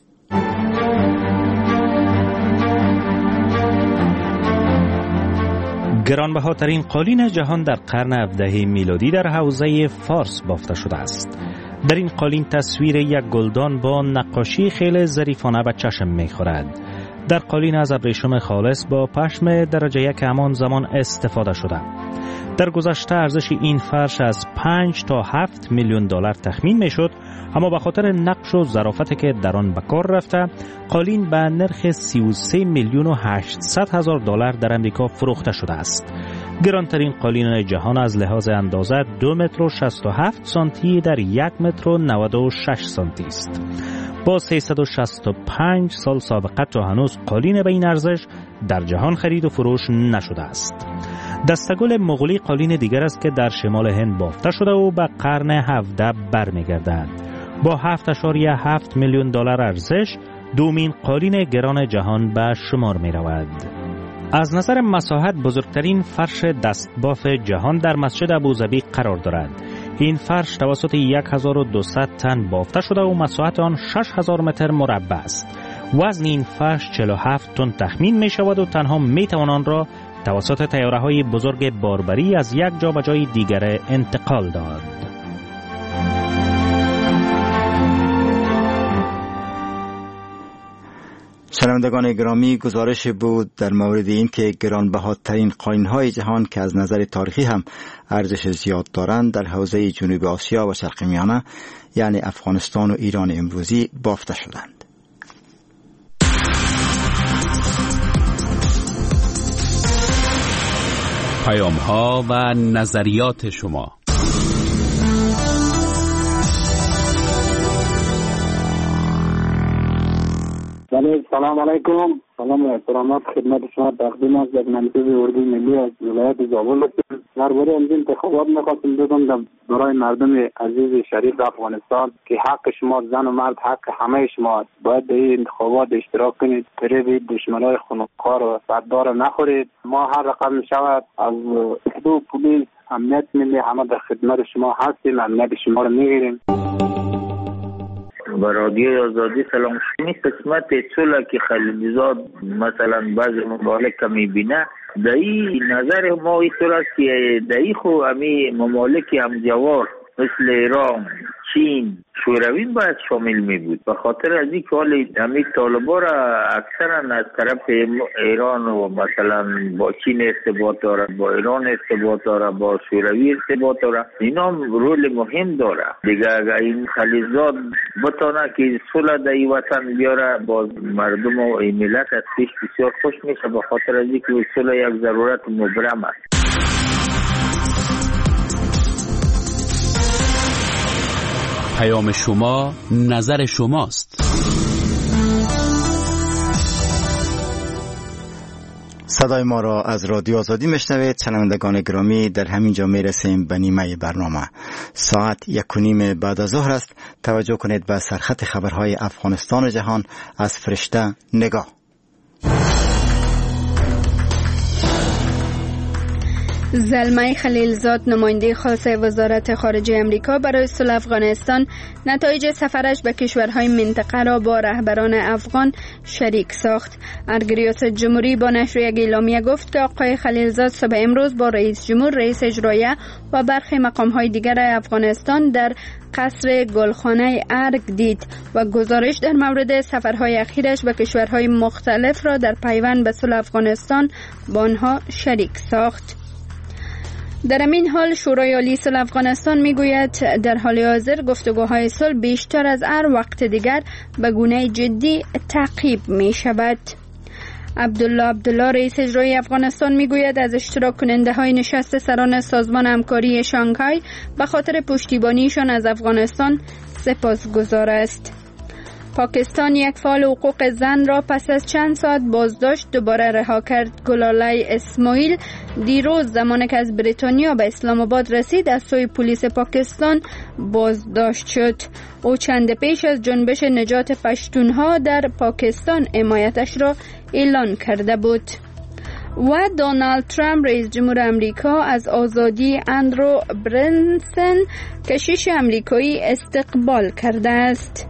Speaker 10: گرانبهاترین قالین جهان در قرن 17 میلادی در حوزه فارس بافته شده است. در این قالین تصویر یک گلدان با نقاشی خیلی ظریفانه به چشم می‌خورد. در قالین از ابریشم خالص با پشم درجه یک همان زمان استفاده شده. در گذشته ارزش این فرش از 5 تا 7 میلیون دلار تخمین میشد، اما به خاطر نقش و ظرافتی که در آن به کار رفته قالین به نرخ 33 میلیون و 800 هزار دلار در امریکا فروخته شده است. گرانترین قالین جهان از لحاظ اندازه 2 متر و 67 سانتی در 1 متر و 96 سانتی است. با 365 سال سابقه تا هنوز قالین به این ارزش در جهان خرید و فروش نشده است. دستگل مغولی قالین دیگر است که در شمال هند بافته شده و به قرن 17 برمیگردد. با 7.7 میلیون دلار ارزش دومین قالین گران جهان به شمار می رود. از نظر مساحت بزرگترین فرش دستباف جهان در مسجد ابوظبی قرار دارد. این فرش توسط 1200 تن بافته شده و مساحت آن 6000 متر مربع است. وزن این فرش 47 تن تخمین می شود و تنها می توان آن را توسط طیاره‌های بزرگ باربری از یک جا به جای دیگر انتقال داد.
Speaker 2: شنوندگان گرامی، گزارش بود در مورد این که گرانبهاترین قالین‌های جهان که از نظر تاریخی هم ارزش زیاد دارند در حوزه جنوب آسیا و شرق میانه یعنی افغانستان و ایران امروزی بافته شدند.
Speaker 17: پیام‌ها و نظریات شما.
Speaker 4: سلام علیکم. سلام و احترامات خدمت شما تقدیم است. در منصب اردوی ملی از ولایت زابل هستم. درباره این انتخابات می‌خواستم بگم برای مردم عزیز شریف افغانستان که حق شما زن و مرد حق همه شما است. باید در این انتخابات اشتراک کنید. فریب دشمنای خونخوار و بددار نخورید. ما هر رقم شود از دو پلیس امنیت ملی همه در خدمت شما هستیم. امنیت شما رو میگیریم.
Speaker 18: با رادیو آزادی سلام. این قسمت اصولا که خلیلزاد مثلا بعضی ممالک میبینه دایی نظر ما اینطور است که دایی خو همی ممالک همجوار مثل ایران، چین، شوروی باید شامل می بود. به خاطر از این که حال همین طالبا را اکثرا از طرف ایران و مثلا با چین ارتباط داره، با ایران ارتباط داره، با شوروی ارتباط داره، اینا رول مهم داره دیگه. اگر این خلیلزاد بتونه که صلح در این وطن بیاره با مردم و این ملت از پیش بسیار خوش میشه، به خاطر از اینکه صلح یک ضرورت مبرم است.
Speaker 17: پیام شما، نظر شماست.
Speaker 2: صدای ما را از رادیو آزادی میشنوید. شنوندگان گرامی، در همین جا میرسیم به نیمه برنامه. ساعت 1:30 بعد از ظهر است. توجه کنید به سرخط خبرهای افغانستان و جهان از فرشته نگاه.
Speaker 3: زلمه خلیلزاد، نماینده خاص وزارت خارجه امریکا برای صلح افغانستان، نتایج سفرش به کشورهای منطقه را با رهبران افغان شریک ساخت. ریاست جمهوری با نشر یک اعلامیه گفت که آقای خلیلزاد صبح امروز با رئیس جمهور، رئیس اجرایه و برخی مقامهای دیگر افغانستان در قصر گلخانه ارگ دید و گزارش در مورد سفرهای اخیرش به کشورهای مختلف را در پیوند به صلح افغانستان با آنها شریک ساخت. در این حال شورای عالی صلح افغانستان میگوید در حال حاضر گفتگوهای صلح بیشتر از هر وقت دیگر به گونه جدی تعقیب می شود. عبدالله رئیس اجرایی افغانستان میگوید از اشتراک کننده های نشست سران سازمان همکاری شانگهای به خاطر پشتیبانیشان از افغانستان سپاسگزار است. پاکستان یک فعال حقوق زن را پس از چند ساعت بازداشت دوباره رها کرد. گلاله اسماعیل دیروز زمانی که از بریتانیا به اسلام آباد رسید از سوی پلیس پاکستان بازداشت شد. او چند پیش از جنبش نجات پشتونها در پاکستان حمایتش را اعلان کرده بود. و دونالد ترامپ رئیس جمهور امریکا از آزادی اندرو برنسن کشیش امریکایی استقبال کرده است.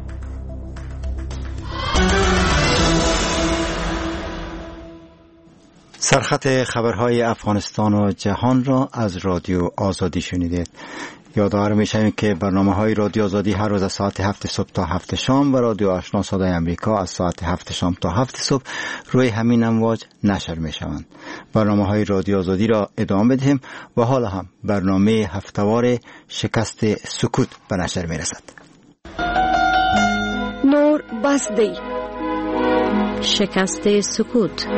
Speaker 2: سرخط خبرهای افغانستان و جهان را از رادیو آزادی شنیدید. یادآور می‌شویم که برنامه‌های رادیو آزادی هر روز از ساعت 7 صبح تا 7 شام و رادیو آشنا صدای امریکا از ساعت 7 شام تا 7 صبح روی همین امواج نشر می‌شوند. برنامه‌های رادیو آزادی را ادامه بدهیم و حالا هم برنامه هفته‌وار شکست سکوت به نشر می‌رسد.
Speaker 7: نور بسدی، شکست سکوت.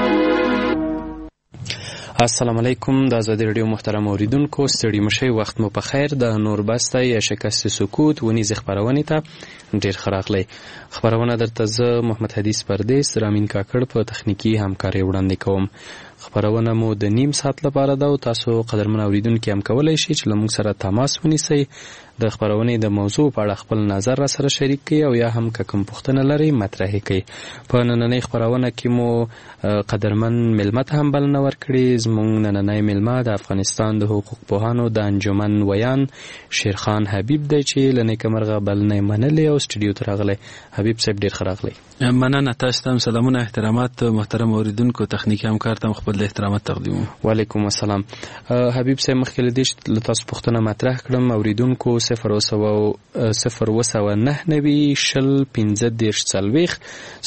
Speaker 19: السلام علیکم. د آزادي رادیو محترم اوریدونکو، ستړي مشئ، وخت مو په خیر. د نور بسته یا شکست سکوت ونیزې خبرونه ته ډیر ښه راغلی. خبرونه درته زه محمد حدیث پردیس، رامین کاکړ په تخنیکی همکاري وړاندې کوم. خبرونه مو د نیم ساعت لپاره ده او تاسو قدرمن اوریدونکو هم کولای شئ چې له موږ سره تماس ونیسئ، د خبرونې د موضوع په اړه خپل نظر را سره شریک کړئ او یا هم که کوم پوښتنه لرئ مطرح کړئ. په نننۍ خبرونه کې مو قدرمن مېلمه ته هم بلنه ورکړې. زموږ نننۍ مېلمه د افغانستان د حقوق پوهانو د انجمن ویان شیرخان حبیب دی چې له نیکه مرغه بلنه یې منلې او سټوډیو ته راغلی. حبیب صاحب ډېر ښه راغلی.
Speaker 20: مننه. تاسو ته هم سلامونه، احترامات محترم اوریدونکو، تخنیکي همکار ته خپل احترامات تقدیم.
Speaker 19: وعلیکم السلام. حبیب صاحب مخکې له دې چې له تاسو پوښتنه مطرح کړم، اوریدونکو 0 0 9 شل 15 40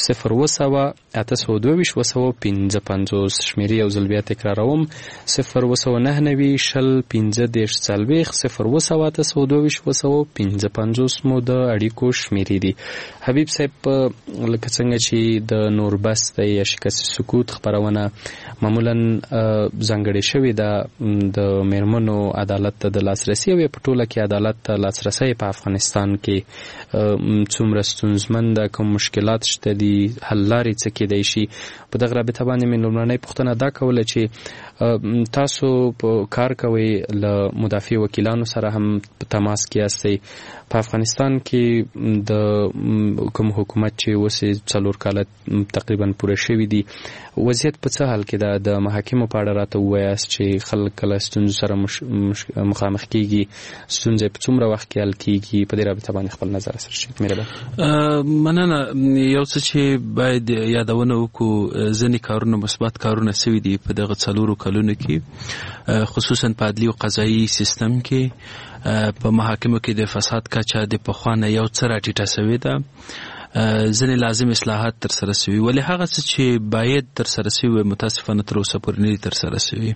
Speaker 19: 0 822 55 شمیرې یو ځل بیا تکراروم 0 9 شل 15 40 0 822 55 مو د اړیکو شمیرې دي. حبیب صاحب لکه څنګه چې د نور بست یا شکست سکوت خبرونه معمولا ځانګړې شوې ده د میرمنو عدالت ته د لاسرسي او په ټوله کې عدالت ته لاسرسي په افغانستان کې څومره ستونزمن ده، کوم مشکلات شته دي، حل لارې څه کېدای شي. په دغه رابطه باندې مې لومړنۍ پوښتنه دا کوله چې تاسو په کار کوئ له مدافع وکیلانو سره هم په تماس کې یاستئ. په افغانستان کې د کوم حکومت چې اوس 4 کاله تقریبا پوره شوي دي، وضعیت په څه حال کې ده؟ د محاکمو په اړه راته ووایاست چې خلک کله ستونزو سره مخامخ کیږي، ستونزې په څومره وخت کې حل کیږي؟ په دې رابطه باندې خپل نظر سره شریک مهرباني.
Speaker 20: مننه. یو څه چې باید یادونه وکړو، ځینې کارونه مثبت کارونه سوي دي په دغه 4 کلونو کې، خصوصا په عدلي او قضایي سیستم کې. په محاکمو کې د فساد کچه د پخوانه یو څه راټیټه شوې ده. ځینې لازم اصلاحات تر سره شوي، ولې هغه څه چې باید تر سره شوي متاسفانه تر اوسه پورې نه دي تر سره شوي.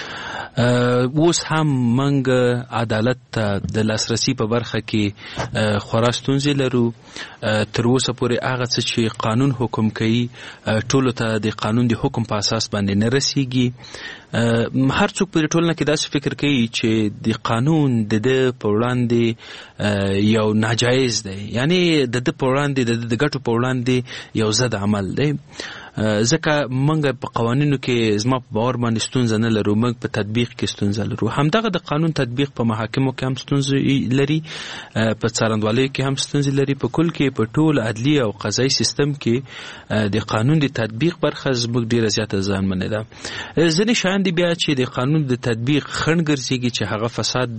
Speaker 20: اوس هم موږ عدالت ته د لاسرسي په برخه کې خورا ستونزې لرو. تر اوسه پورې هغه څه چې قانون حکم کوي ټولو ته د قانون د حکم په اساس باندې نه رسیږي. هر څوک په ټولنه کې داسې فکر کوي چې د قانون د په وړاندې یو ناجایز دی، یعنی د په وړاندې د ګټو په وړاندې یو ضد عمل دی. ځکه موږ په قوانینو کې زما په باور باندې ستونزه نه لرو، موږ په تطبیق کې ستونزه لرو. همدغه د قانون تطبیق په محاکمو کې هم ستونزې لري، په څارندوالۍ کې هم ستونزې لري. په کل کې په ټول عدلي او قضایي سیستم کې د قانون د تطبیق برخه زموږ ډیره زیاته ځانمنه ده. ځینې شیان دي بیا چې د قانون د تطبیق خنډ ګرځېږي، چې هغه فساد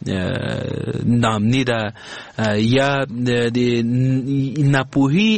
Speaker 20: دی، ناامني ده، یا د ناپوهي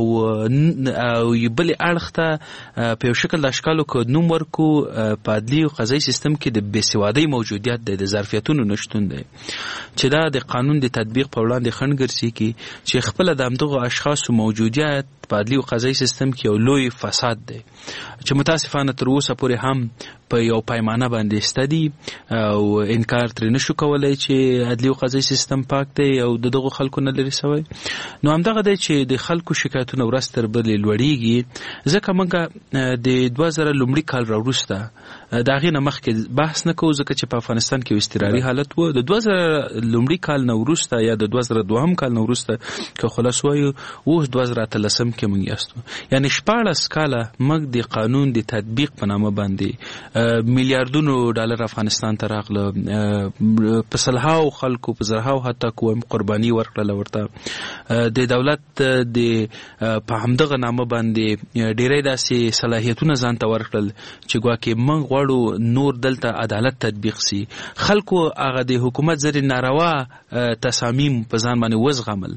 Speaker 20: او بلې اړخ ته په یو شکل د اشکالو که نوم ورکو په عدلي او قضایي سیستم کې د بېسوادۍ موجودیت دی، د ظرفیتونو نشتون دی، چې دا د قانون د تطبیق په وړاندې خنډ ګرځېږي، چې خپله د همدغو اشخاصو موجودیت په عدلي او قضایي سیستم کې یو لوی فساد دی، چې متاسفانه تر اوسه پورې هم په یو پیمانه باندې سته دي او انکار ترې نشو کولی چې عدلي او قضایي سیستم پاک دی او د دغو خلکو نه لرې سوی. نو همدغه دی چې د خلکو شکایتونه ورځ تر بلې لوړېږي. ځکه موږ د 2000 لومړي کال راوروسته د هغې نه مخکې بحث نه کوو، ځکه چې په افغانستان کې یو اضطراري حالت و. د 2000 لومړي کال نه وروسته یا د 2002 کال نه وروسته که خلاص وایو، اوس 2013 کې موږ یاستو، یعنې 14 کاله موږ د قانون د تطبیق په نامه باندې میلیاردونو ډالر افغانستان ته راغله، په سلهاو خلکو په زرهاو حتی کوم قرباني ورکړله ورته. د دولت د په همدغه نامه باندې ډیری داسې صلاحیتونه ځان ته ورکړل چې ګواکې موږ غواړو نور دلته عدالت تطبیق سي. خلکو هغه د حکومت ځرې ناروا تصامیم په ځان باندې وزغمل.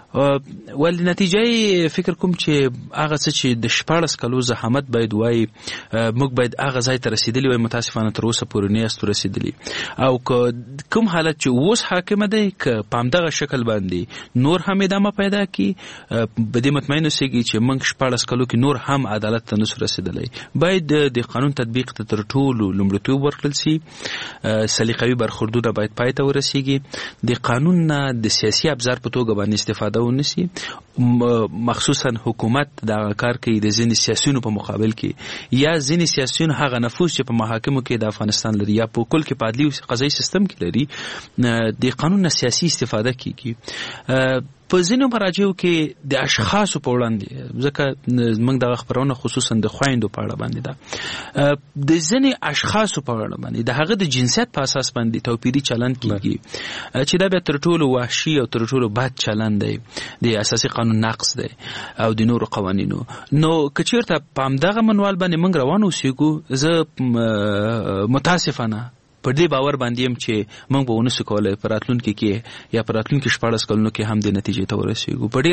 Speaker 20: ول نتیجه فکر کوم چې هغه څه چې د 14 کلو زحمت باید وای موږ باید هغه ځای ته رسیدلی وای، متاسفانه تر اوسه پورې نه یاستو رسیدلی. او کوم حالت چې اوس حاکمه دی که په همدغه شکل باندې نور هم ادامه پیدا کی، په دې مطمئن اوسئ چې موږ 14 کلو کې نور هم عدالت ته نشو رسیدلی. باید د قانون تطبیق ته تر ټولو لومړیتوب ورکړل سي، سلیقوي برخوردونه باید پای ته ورسیږي، د قانون نه د سیاسي ابزار په توګه باندې استفاده ونسی، مخصوصا حکومت دا کار کوي د ځینې سیاسیونو په مقابل کې، یا ځینې سیاسیون هغه نفوذ چې په محاکمو کې د افغانستان لري یا په کل کې په عدلي او قضایي سیستم کې لري، د قانون نه سیاسي استفاده کیږي. په ځینو مراجعو کې د اشخاصو په وړاندې، ځکه موږ دغه خبرونه خصوصا د خویندو په اړه باندې ده، د ځینې اشخاصو په اړه باندې د هغه د جنسیت په اساس باندې توپیري چلند کیږي، چې دا بیا تر ټولو وحشي او تر ټولو بد چلند دی، د اساسي قانون نقض دی او د نورو قوانینو. نو که چېرته په همدغه منوال باندې موږ روان اوسېږو، زه متاسفانه په دې باور باندې یم چې موږ به ونشو کولی په راتلونکي کې یا په راتلونکي 14 کلونو کې هم د نتیجې ته ورسېږو. په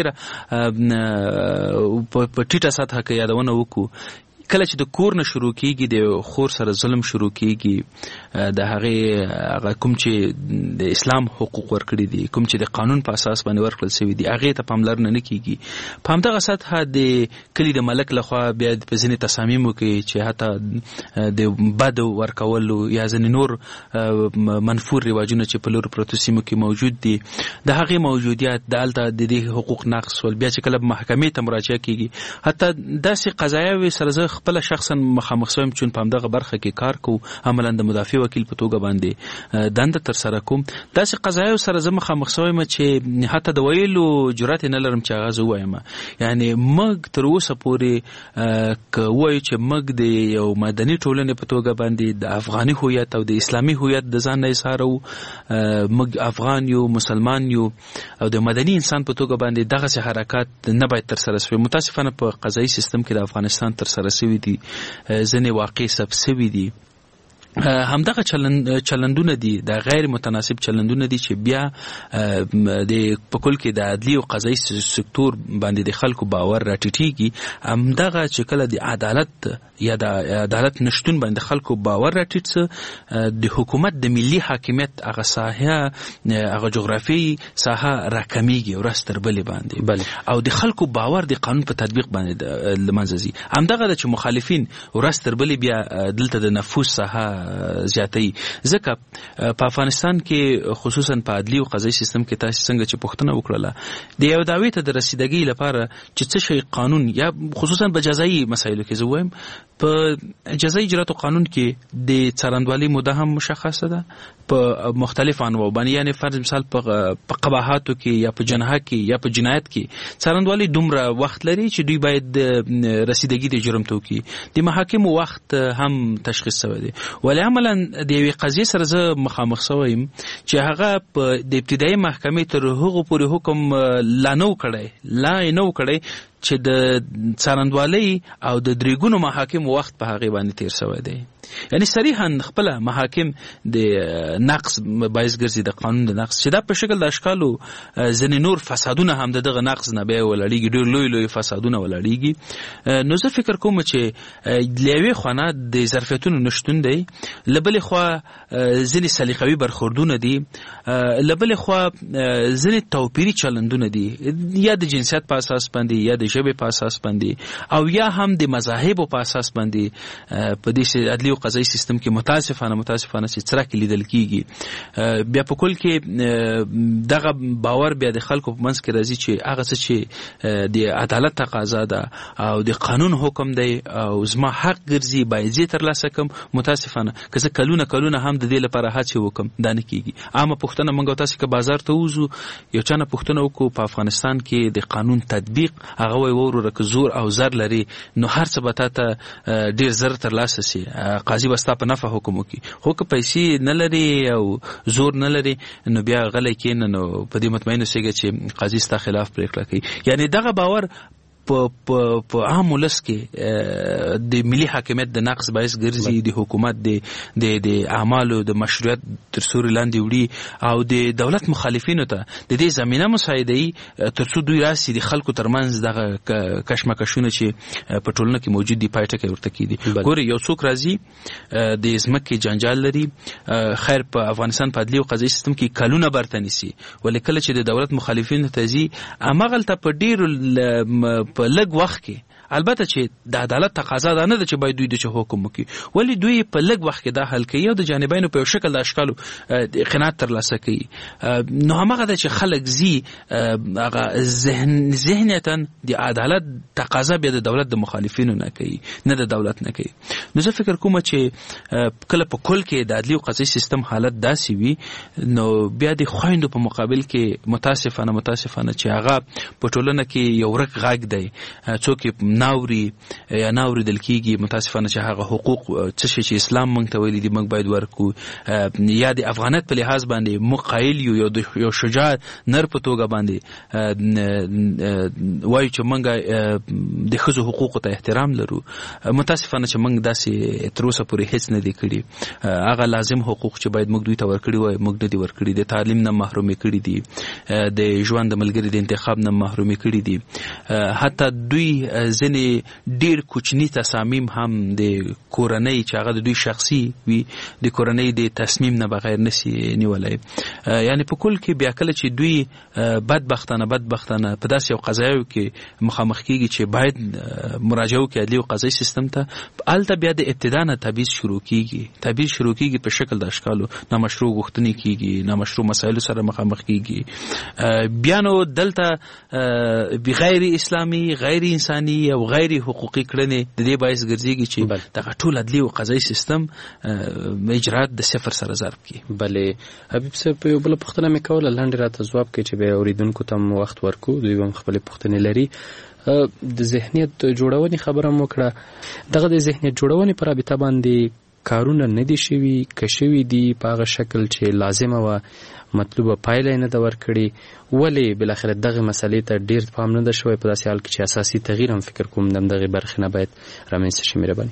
Speaker 20: ډېره په ټیټه سطحه کې یادونه وکړو، کله چې د کور نه شروع کیږي د خور سره ظلم شروع کیږي، د هغه کوم چې د اسلام حقوق ورکړي دي، کوم چې د قانون په اساس باندې ورکړل شوی دي، هغه ته پاملرنه نه کیږي. په همدغه سطحه د کلی د ملک لخوا بیا په ځینې تصامیمو کې چې حتی د بد ورکولو یا ځینې نور منفور رواجونه چې په لورو پروتو سیمو کې موجود دي، د هغې موجودیت دلته د دې حقوق نقض ول. بیا چې کله محکمې ته مراجعه کیږي، حتی داسې قضایاوې سره زه خپل شخصا مخامخ شوم چې په همدغه برخه کې کار کوم، عملاً د مدافع وکیل په توګه باندې دنده تر سره کوم، داسې قضایاو سره زه مخامخ شوم چې حتی د ویلو جرأت نه لرم چې هغه زه ووایم. یعنی موږ تر اوسه پورې که ووایو چې موږ د یو مدني ټولنې په توګه باندې د افغاني هویت او د اسلامي هویت د ځان نه اظهارو، موږ افغان یو، مسلمان یو او د مدني انسان په توګه باندې دغسې حرکات نه باید تر سره شوي. متاسفانه په قضایي سیستم کې د افغانستان تر سره شوي دي، ځینې واقع ثبت شوي دي همدغه چلندونه دي د غیر متناسب چلندونه دي چې بیا د په کل کې د عدلی او قضایي سکتور باندې د خلکو باور راټیټيږي. همدغه چې کله د عدالت یا د عدالت نشټون باندې خلکو باور راټیټ د حکومت د ملي حاکمیت هغه ساحه هغه جغرافي ساحه راکميږي ورځ تر بلې باندې او د خلکو باور د قانون په تطبیق باندې لمنځي. همدغه چې مخالفین ورځ تر بلې بیا دلته د نفوذ ساحه زیاتې. ځکه په افغانستان کې خصوصا په عدلی او قضایي سیستم کې تاسو څنګه چې پوښتنه وکړه د یو دعوی ته د رسیدګۍ لپاره چې څه شی قانون یا خصوصا په جزایي مسایلو کې زویم په جزایي اجرات قانون کې د څرندوالي موده هم مشخصه ده په مختلف انواع باندې. یعنی فرض مثال په قباحاتو کې یا په جنحه کې یا په جنایت کې څرندوالي دومره وخت لري چې دوی باید رسیدګي د جرم ته وکړي. د محاکمو وخت هم تشخیص شوی دی. ولی عملا د یوې قضیې سره زه مخامخ شوم چې هغه په د ابتدایي محکمې تر هغه پورې حکم لا نو کړی چې د څرندوالۍ او د درېګونو محاکم وخت په هغه باندې تیر شوی دی. یعنی صریحا خپل محاکم د نقص باعث ګرځي د قانون د نقص چې دا په شکل د اشکالو ځینې نور فسادونه هم دغه نقص نه به ولړيږي. ډېر لوی فسادونه ولړيږي. نو زه فکر کوم چې لوی خانه د ظرفیتونو نشټون دی، لبل خو ځینې سلیقوي برخوردونه دي، لبل خو ځینې توپیری چلندونه دي یا د جنسیت په اساس باندې یا د ژبې په اساس باندې او یا هم د مذاهبو په اساس باندې په دې عدلی او قضایي سیستم کې متاسفانه چې څرک لیدل کیږي. بیا په کل کې دغه باور بیا د خلکو په منځ کې راځي چې هغه څه چې د عدالت تقاضا ده او د قانون حکم دی او زما حق ګرځي باید زه ترلاسه کوم. متاسفانه که زه کلونه هم د دې لپاره هڅه وکم دا نه کیږي. عامه پوښتنه موږ تاسو که بازار ته وځو یو چانه پوښتنه وکړو په افغانستان کې د قانون تطبیق هغه وای وروره که زور او زر لري نو هر څه به ته ډیر زر ترلاسه شي. قاضي بستا په نفع حکم وکي. خو که پیسې نه لري او زور نه لري نو بیا غلی کین نو په دې مطمئن اوسېږي چې قاضي ستا خلاف پریکړه کوي. یعنی دغه باور په عام ولس کې د ملي حاکمیت د نقص باعث ګرځي، د حکومت د اعمالو د مشروعیت تر سوري لاندې وړي او د دولت مخالفینو ته د دې زمينه مساعده‌ای ترڅو دوی راسي د خلکو ترمنځ دغه کشمکشونه چې په ټولنه کې موجود دي پایټه کې ورته کیدي. ګوري یو څوک راځي د ځمکې جنجال لري، خیر په افغانستان په عدلی او قضایي سیستم کې کلونه برتنی سي، ولې کله چې د دولت مخالفینو ته ځي امغلته په ډیر په لږ وخت کې البته چې د عدالت تقاضا ده نه ده چې باید دوی د حکم وکړي، ولی دوی په لږ وخت کې دا حل کوي او د جانبینو په شکل د اشکالو قناعت ترلاسه کوي. نو هغه ده چې خلک زی هغه ذهنیتا د عدالت تقاضا بیا د دولت د مخالفینو نه کوي، نه د دولت نه کوي. نو زه فکر کوم چې کله په کل کې د عدلی او قضایي سیستم حالت داسې وي نو بیا د خویندو په مقابل کې متاسفانه چې هغه په ټولنه کې یو ورک غږ دی، څوک ناوري یا ناوري دل کیږي. متاسفانه چې هغه حقوق څه شي چې اسلام موږ ته ویلي دي موږ باید ورکو، یا د افغانیت په لحاظ باندې مقایل یو شجاع نر په توګه باندې وایي چې موږ د ښځو حقوقو ته احترام لرو. متاسفانه چې موږ داسې تر اوسه پورې هیڅ نه دي کړي. هغه لازم حقوق چې باید موږ دوی ته ورکړي وای موږ نه دي ورکړي. د تعلیم نه محرومي کړي دي، د ژوند د ملګري د انتخاب نه محرومي کړي دي، حتی دوی ځنې ډیر کوچنی تصامیم هم د کورنۍ چې هغه د دوی شخصي وي د کورنۍ د تصمیم نه بغیر نسی نیولای. یعنی په کل کې بیا کله چې دوی بدبختانه په داسې یو قضایو کې مخامخ کیږي چې باید مراجعه وکړي عدلی او قضایي سیستم ته، البته بیا د ابتدا نه تبعیض شروع کیږي په شکل د اشکالو نامشروع غوښتنې کیږي، نامشروع مسایلو سره مخامخ کیږي. بیا نو دلته بغیر اسلامي غیر انساني او غیر حقوقي کړنې د دې باعث ګرځيږي چې دغه ټول عدلی او قضایي سیستم اجرات د صفر سره ضرب کی.
Speaker 19: بله حبیب صاحب په یو بل پوښتنه مې کوله لاندې راته ځواب کې چې به اوریدونکو ته وخت ورکو دوی هم خپل پوښتنې لري. د ذهنیت جوړونې خبره مو کړه، دغه د ذهنیت جوړونې پر رابطه باندې کارونه نه دي شوي که شوي دي په هغه شکل چې لازمه وه مطلوبه پایله یې نه ده ورکړې ولې بالاخره دغه مسلې ته ډېر پام نه ده شوی په داسې حال کې چې اساسي تغییر هم فکر کوم د همدغې برخې نه باید رامنځته شي مهرباني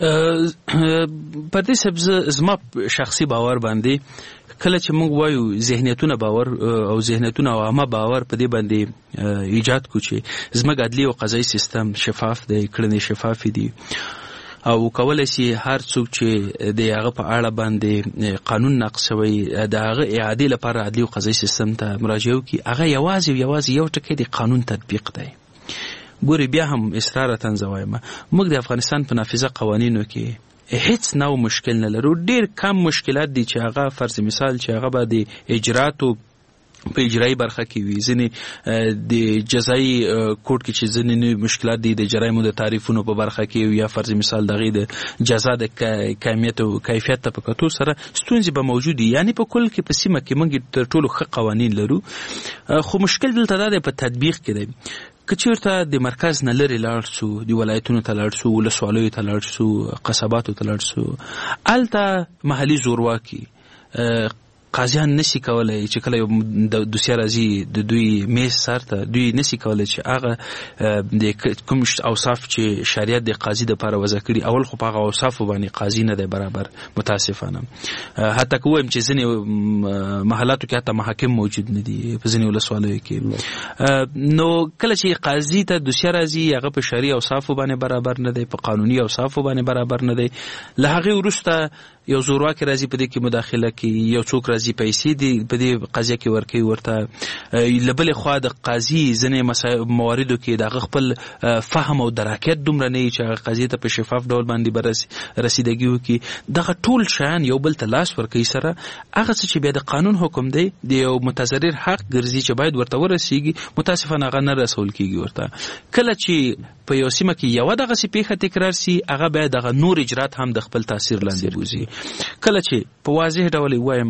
Speaker 20: پردي صاحب زما شخصي باور باندې کله چې موږ وایو ذهنیتونه باور او ذهنیتونه او عامه باور په دې باندې ایجاد کو چې زموږ عدلي او قضایي سیستم شفاف دی کړنې شفافې دي او کولای شي هر څوک چې د هغه په اړه باندې قانون نقض شوی د هغه اعادې لپاره عدلي او قضایي سیستم ته مراجعه وکړي هغه یوازې یو ټکی د قانون تطبیق دی ګوري بیا هم اصرارتاً زوایم موږ د افغانستان په نافذه قوانینو کې هیڅ نو مشکل نه لرو ډیر کم مشکلات دي چې هغه فرض مثال چې هغه به د اجراتو په اجرایي برخه کې وي ځینې د جزایي کوډ کې چې ځینې مشکلات دي د جرایمو د تعریفونو په برخه کې یا فرض مثال دغه د جزا د کمیت او کیفیت په کتو سره ستونزې به موجود دي یعنی په کل کې په سیمه کې موږ تر ټولو ښه قوانین لرو خو مشکل دلته دا دی په تطبیق کې دی که چېرته د مرکز نه لرې لاړ سو د ولایتونو ته لاړ سو ولسوالیو ته لاړ سو قصباتو ته لاړ سو هلته محلي زورواکي قاضیان نشي کولای چې کله یو دوسیه راځي د دوی میز سر ته دوی نشي کولای چې هغه د کوم اوصاف چې شریعت د قاضي دپاره وضع کړي اول خو په هغه اوصافو باندې قاضي نه دی برابر متاسفانه حتی که ووایم چې ځینې محلاتو کې حتی محاکم موجود نه دي په ځینې ولسوالیو کې نو کله چې قاضي ته دوسیه راځي هغه په شرعي اوصافو باندې برابر نه دی په قانوني اوصافو باندې برابر نه دی له هغې وروسته یو زورواکي راځي په دې کې مداخله کوي یو څوک راځي پیسې دي په دې قضیه کې ورکوي ورته له بلې خوا د قاضي ځینې مواردو کې د هغه خپل فهم او دراکت دومره نه وي چې هغه قضیې ته په شفاف ډول باندې به رسیدګي وکړي دغه ټول شیان یو بل ته لاس ورکوي سره هغه څه چې بیا د قانون حکم دی د یو متضرر حق ګرځي چې باید ورته ورسیږي متاسفانه هغه نه رسول کېږي ورته کله چې په یو سیمه کې یوه دغسې پیښه تکرار سي هغه باید دغه نور اجرات هم د خپل تاثیر لاندې بوځي کله چې په واضح ډول وایم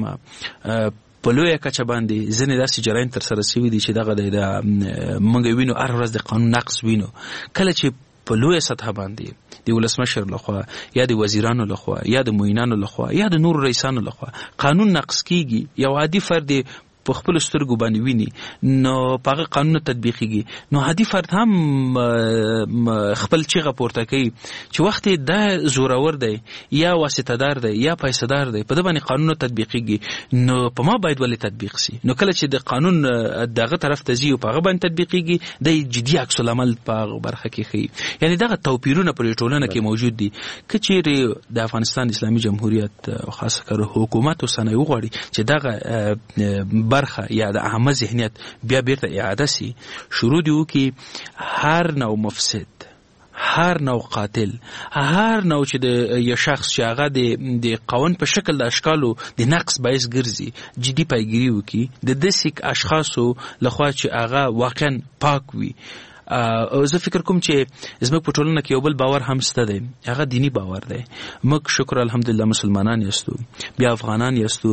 Speaker 20: په لویه کچه باندې ځینې داسې جرایم ترسره شوي دي چې دغه موږ وینو هر ورځ د قانون نقض وینو کله چې په لویه سطحه باندې د ولسمشر لخوا یا د وزیرانو لخوا یا د معینانو لخوا یا د نورو رئیسانو لخوا قانون نقض کیږي یو عادي فرد په خپل سترګو باندې ویني نو په هغه قانون تطبیقیږي نو عادي فرد هم خپل چیغه پورته کوي چې وخت دا زورور دی یا واسطه‌دار دی یا پیسه‌دار دی په دې باندې قانون تطبیقیږي نو په ما باید ولې تطبیق سي نو کله چې د قانون دغه طرف ته ځي او په هغه باندې تطبیقیږي د جدي عکس العمل په برخه کې ښیي یعنی دغه توپیرونه په ټولنه کې موجود دي که چیرې د افغانستان اسلامي جمهوریت خاصه کر حکومت او صنایع وغواړي چې دغه برخه یا د عامه ذهنیت بیا بیرته اعاده سي شروع دی وکړي هر نوع مفسد هر نوع قاتل هر نوع چې د یو شخص چې هغه د قانون په شکل د اشکالو د نقص باعث ګرځي جدي پیګیري وکړي د داسې اشخاصو لخوا چې هغه واقعا پاک وي او زه فکر کوم چې زموږ په ټولنه کې یو بل باور هم شته دی هغه دینی باور دی موږ شکر الحمدلله مسلمانان یاستو بیا افغانان یاستو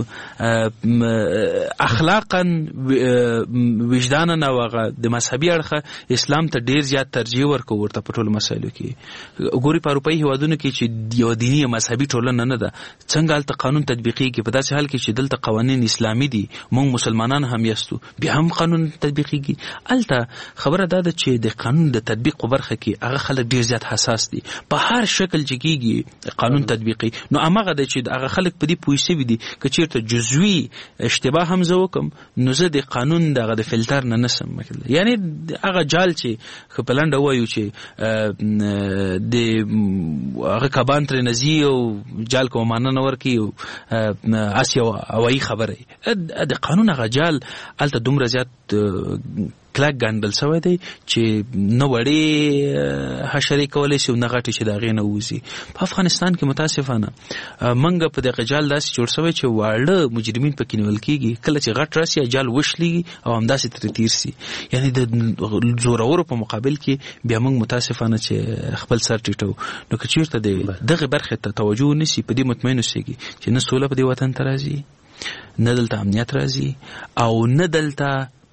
Speaker 20: اخلاقا وجدانا او هغه د مذهبي اړخه اسلام ته ډیر زیات ترجیح ورکوو ورته په ټولو مسایلو کې ګوري په اروپایي هیوادونو کې چې یو دینی مذهبي ټولنه نه ده څنګه هلته قانون تطبیقیږي په داسې حال کې چې دلته قوانین اسلامي دي موږ مسلمانان هم یاستو بیا هم قانون تطبیقیږي هلته خبره دا ده چې د قانون د تطبیق په برخه کې هغه خلک ډیر زیات حساس دي په هر شکل چې کېږي قانون تطبیقي نو هماغه ده چې هغه خلک په دې پوه شوي دي که چېرته جزوي اشتباه هم زه وکړم نو زه د قانون دغه د فلټر نه نسم یعنی هغه جال چې په لنډه ووایو چې د هغه کبان ترې نه ځي او جال که ومانه نه ورکړي هسې هوایي خبره د قانون هغه جال هلته دومره زیات کلک ګنډل شوی دی چې نه وړې حشرې کولی شي او نه غټې چې د هغې نه ووځي په افغانستان کې متاسفانه موږ په دغه جال داسې جوړ شوی چې واړه مجرمین پکې نیول کېږي کله چې غټ راسي جال وشلېږي او همداسې ترې تیر سي یعنی د زورورو په مقابل کې بیا موږ متاسفانه چې خپل سر ټیټو نو که چېرته د دغې برخې ته توجه ونیسي په دې مطمئن اوسېږي چې نه سوله په دې وطن ته راځي نه دلته امنیت راځي او نه دلته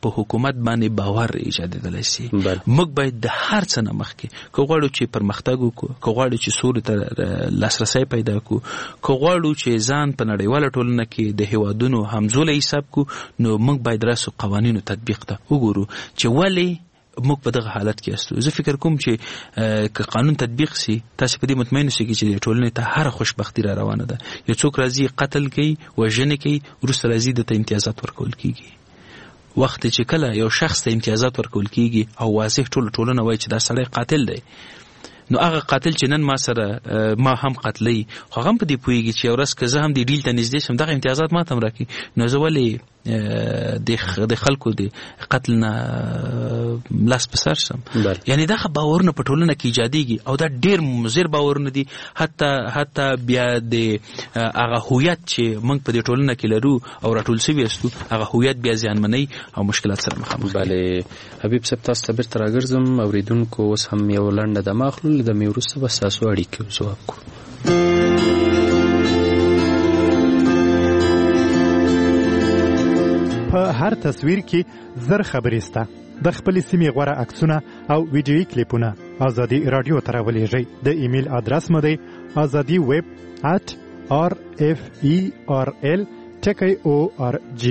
Speaker 20: په حکومت باندې باور ایجادېدلی شي. موږ باید د هر څه نه مخکې که غواړو چې پرمختګ وکړو، که غواړو چې سولې ته لاسرسی پیدا کړو، که غواړو چې ځان په نړیواله ټولنه کې د هیوادونو همزولی حساب کړو، نو موږ باید راسو قوانینو تطبیق ته وګورو چې ولې موږ په دغه حالت کې استو. زه فکر کوم چې که قانون تطبیق سي، تاسو په دې مطمئن اوسئ چې د ټولنې ته هر خوشبختی را روانه ده. یو څوک راځي قتل کوي، وژنې کوي، وروسته راځي دته امتیازات ورکول کیږي. وخت چې کله یو شخص ته امتیازات ورکول کیږي او واضح ټولنه وایي چې دا سړی قاتل دی، نو هغه قاتل چې نن ما سره ما هم قتلی، خو هغه هم په دې پوهېږي چې یو ورځ که زه هم دې ډیل ته نږدې شم دغه امتیازات ما ته هم راکړي، نو زه ولې د خلکو د قتل نه لاس په سر شم؟ یعنی دغه باورونه په ټولنه کې ایجادېږي او دا ډېر مضر باورونه دي. حتی بیا د هغه هویت چې موږ په دې ټولنه کې لرو او راټول سوي یاستو، هغه هویت بیا زیانمنوي او مشکلات سره مخامخ.
Speaker 19: بله حبیب صاحب، تاسو ته بیرته راګرځم. اوریدونکو اوس هم یو لنډه دمه اخلو، له دمې وروسته به ستاسو اړیکې ځواب کړو.
Speaker 21: په هر تصویر کې زر خبرې سته. د خپلې سیمې غوره عکسونه او ویډیویي کلیپونه ازادي رادیو ته راولېږئ. د ایمیل ادرس مو دی azadi@rferl.org.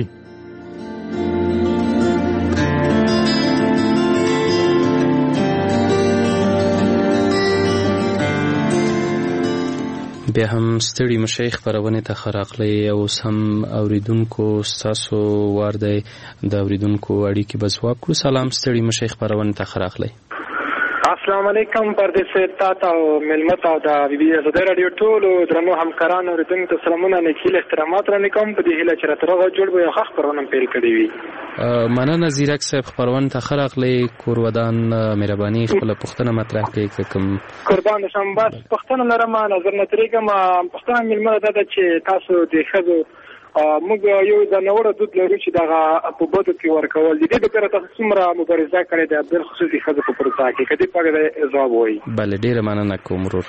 Speaker 19: بیا هم ستړي مشي خبرونه ته خراقلې او هم اوریدونکو ستاسو وار دی د اوریدونکو اړیکې به ځواب کړو. سلام ستړي مشي خبرونه ته خراقلې.
Speaker 22: السلام علیکم پردیس تاته او ملمت او د بي بي ازادي رادیو ټولو درنو همکارانو اوریدونکو ته سلامونه، نیکیل احترامات را نکوم په دې هیله چې راته جوړ به یو خبرونه پیل کړی وي.
Speaker 19: مننه زیرک صاحب خبرونه ته خراقلې. کورودان مهرباني خپل پښتنه مطرح کې کوم
Speaker 22: قربان شم. بس پښتنه لرم، نظر نه ترېګم. پښتنه ملمت ده چې تاسو د خزو موږ یو د نوړه دود لرو چې دغه په بدو کې ورکول دي. د لپاره تاسو څومره مبارزه کړې ده د خصوصي خزو په پروسه کې کدي پاره ځواب وایي؟
Speaker 19: بله ډیره مننه کوم ورور.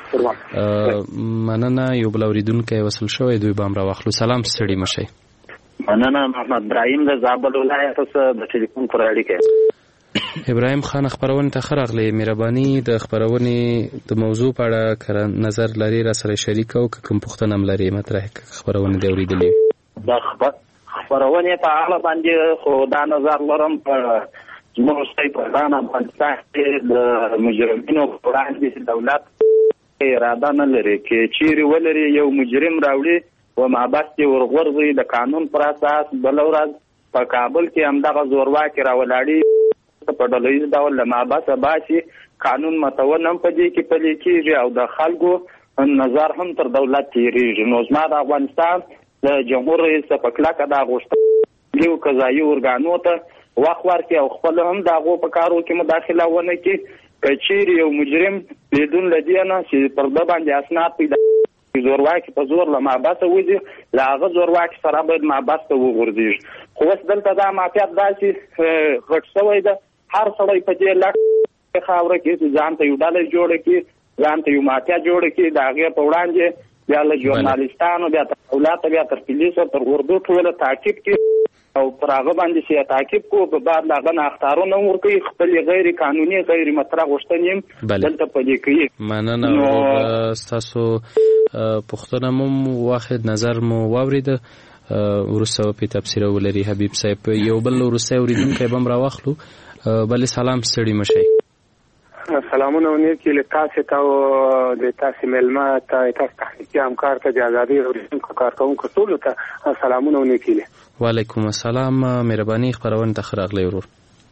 Speaker 19: مننه. یو بل اوریدونکی وصل شوی، دوی به هم راواخلو. سلام ستړي مشئ.
Speaker 23: مننه. محمد ابراهیم د زابل ولایت څخه د ټلیفون پر اړیکه.
Speaker 19: ابراهیم خان خبرونه ته خراغلی. مهرباني د خبرونې د موضوع په اړه نظر لري را سره شریک او کوم پوښتنه هم لري مطرح خبرونه دی اوریدلې.
Speaker 23: د خبرونه په اړه باندې خو دا نظر لرم په زموږ په افغانستان کې د مجرمینو وړاندې دولت اراده نه لري چې چیرې ولري یو مجرم راوړي و محبس یې ورغورځي د قانون پر اساس. بل ورځ په کابل کې همدغه زورواکي راولاړي په ډلهیز ډول له محبسه باسي، قانون متون هم په دې کې پلي کېږي او د خلکو نظر هم تر دولت تېرېږي. نو زما د افغانستان د جمهور رئیس په کلکه دا غوښتنه یو قضایي ارګانو ته وخت ورکړي او خپل هم د هغو په کارو کې مداخله ونه کړي. که چیرې یو مجرم بدون له دې نه چې پر ده باندې اسناد پیدا زورواکي په زور له محبسه وځي، له هغه زورواکي سره باید محبس ته وغورځېږي. خو اوس دلته دا مافیات داسې غټ شوی ده، هر سړی په دې لټ خاوره کې ځان ته یو ډله جوړه کړي، ځان ته یو مافیا جوړه کړي، د هغې په وړاندې بیا له ژورنالستانو، بیا تر دولته، بیا تر پولیسو، تر اردو ټوله تعقیب کړي او پر هغه باندې چې تعقیب کو په بعد له هغه نه اخطارونه ورکوي، خپلې غیر قانوني غیر مطرح غوښتنې هم دلته پلي کوي.
Speaker 19: مننه. ستاسو پوښتنه مو واحد نظر مو واورېده، وروسته په تفسیر ولري. حبیب صاحب یو بل وروسته اوریدونکی به هم راواخلو. بلې سلام ستړي مشئ.
Speaker 22: سلامونه ونیکي له تاسو ته او د تاسو ملما ته، تاسو تحقیقي همکار ته، د ازادي اوریدونکو کارکونکو ټولو ته سلامونه ونیکي.
Speaker 19: وعلیکم السلام. مهرباني خبرونه ته خراغلی ورور.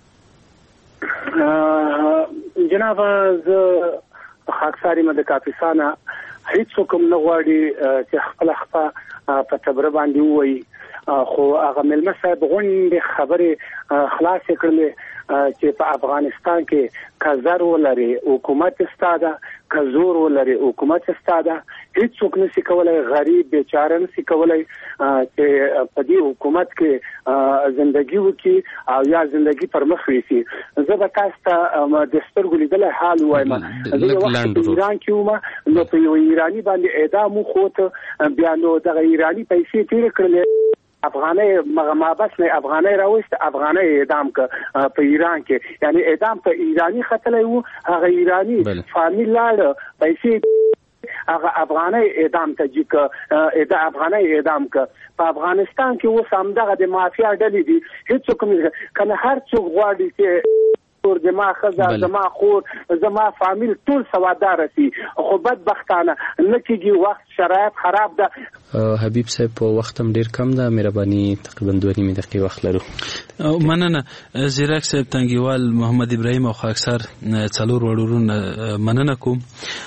Speaker 22: جناب زه خاکساري مده کاپیسانه هیڅوک نه غواړي چې خپل خپه په تبره باندې وایي، خو هغه ملما صاحب غونډې خبرې خلاص کړلې چې په افغانستان کې کزر ولري حکومت استاده، کزور ولري حکومت استاده، هیڅوک نشي کولای، غریب بیچاره نشي کولای چې په دې حکومت کې ژوندۍ وکړي او یا ژوندۍ پر مخ ويسي. زه به تاسو ته د سترګو لیدل حال وایم. زه ایران کې وم، نو په یو ایرانی باندې اعدام وخوت، بیا نو دغه ایرانی پیسې تیر کړلې افغاني مغمابس نه افغاني راوست افغاني اعدام ک په ایران کې یعنی اعدام په ایرانی خطلې وو هغه ایرانی فامیل لاړ پیسې هغه افغاني اعدام ته چې افغاني اعدام ک په افغانستان کې اوس همدغه د مافیا ډلې دي هیڅ کوم کنه هر څوک غواړي چې زما خزا زما خور زما فامیل ټول سوادار سي خو بدبختانه نکیږي وخت شرایط خراب ده
Speaker 19: حبیب صاحب په وخت هم ډیر کم ده مهرباني تقریبا 2 دقیقې وخت لرو
Speaker 20: مننه زیرک صاحب تنګیوال محمد ابراهیم او خاکسار څلور وړورون مننه کوم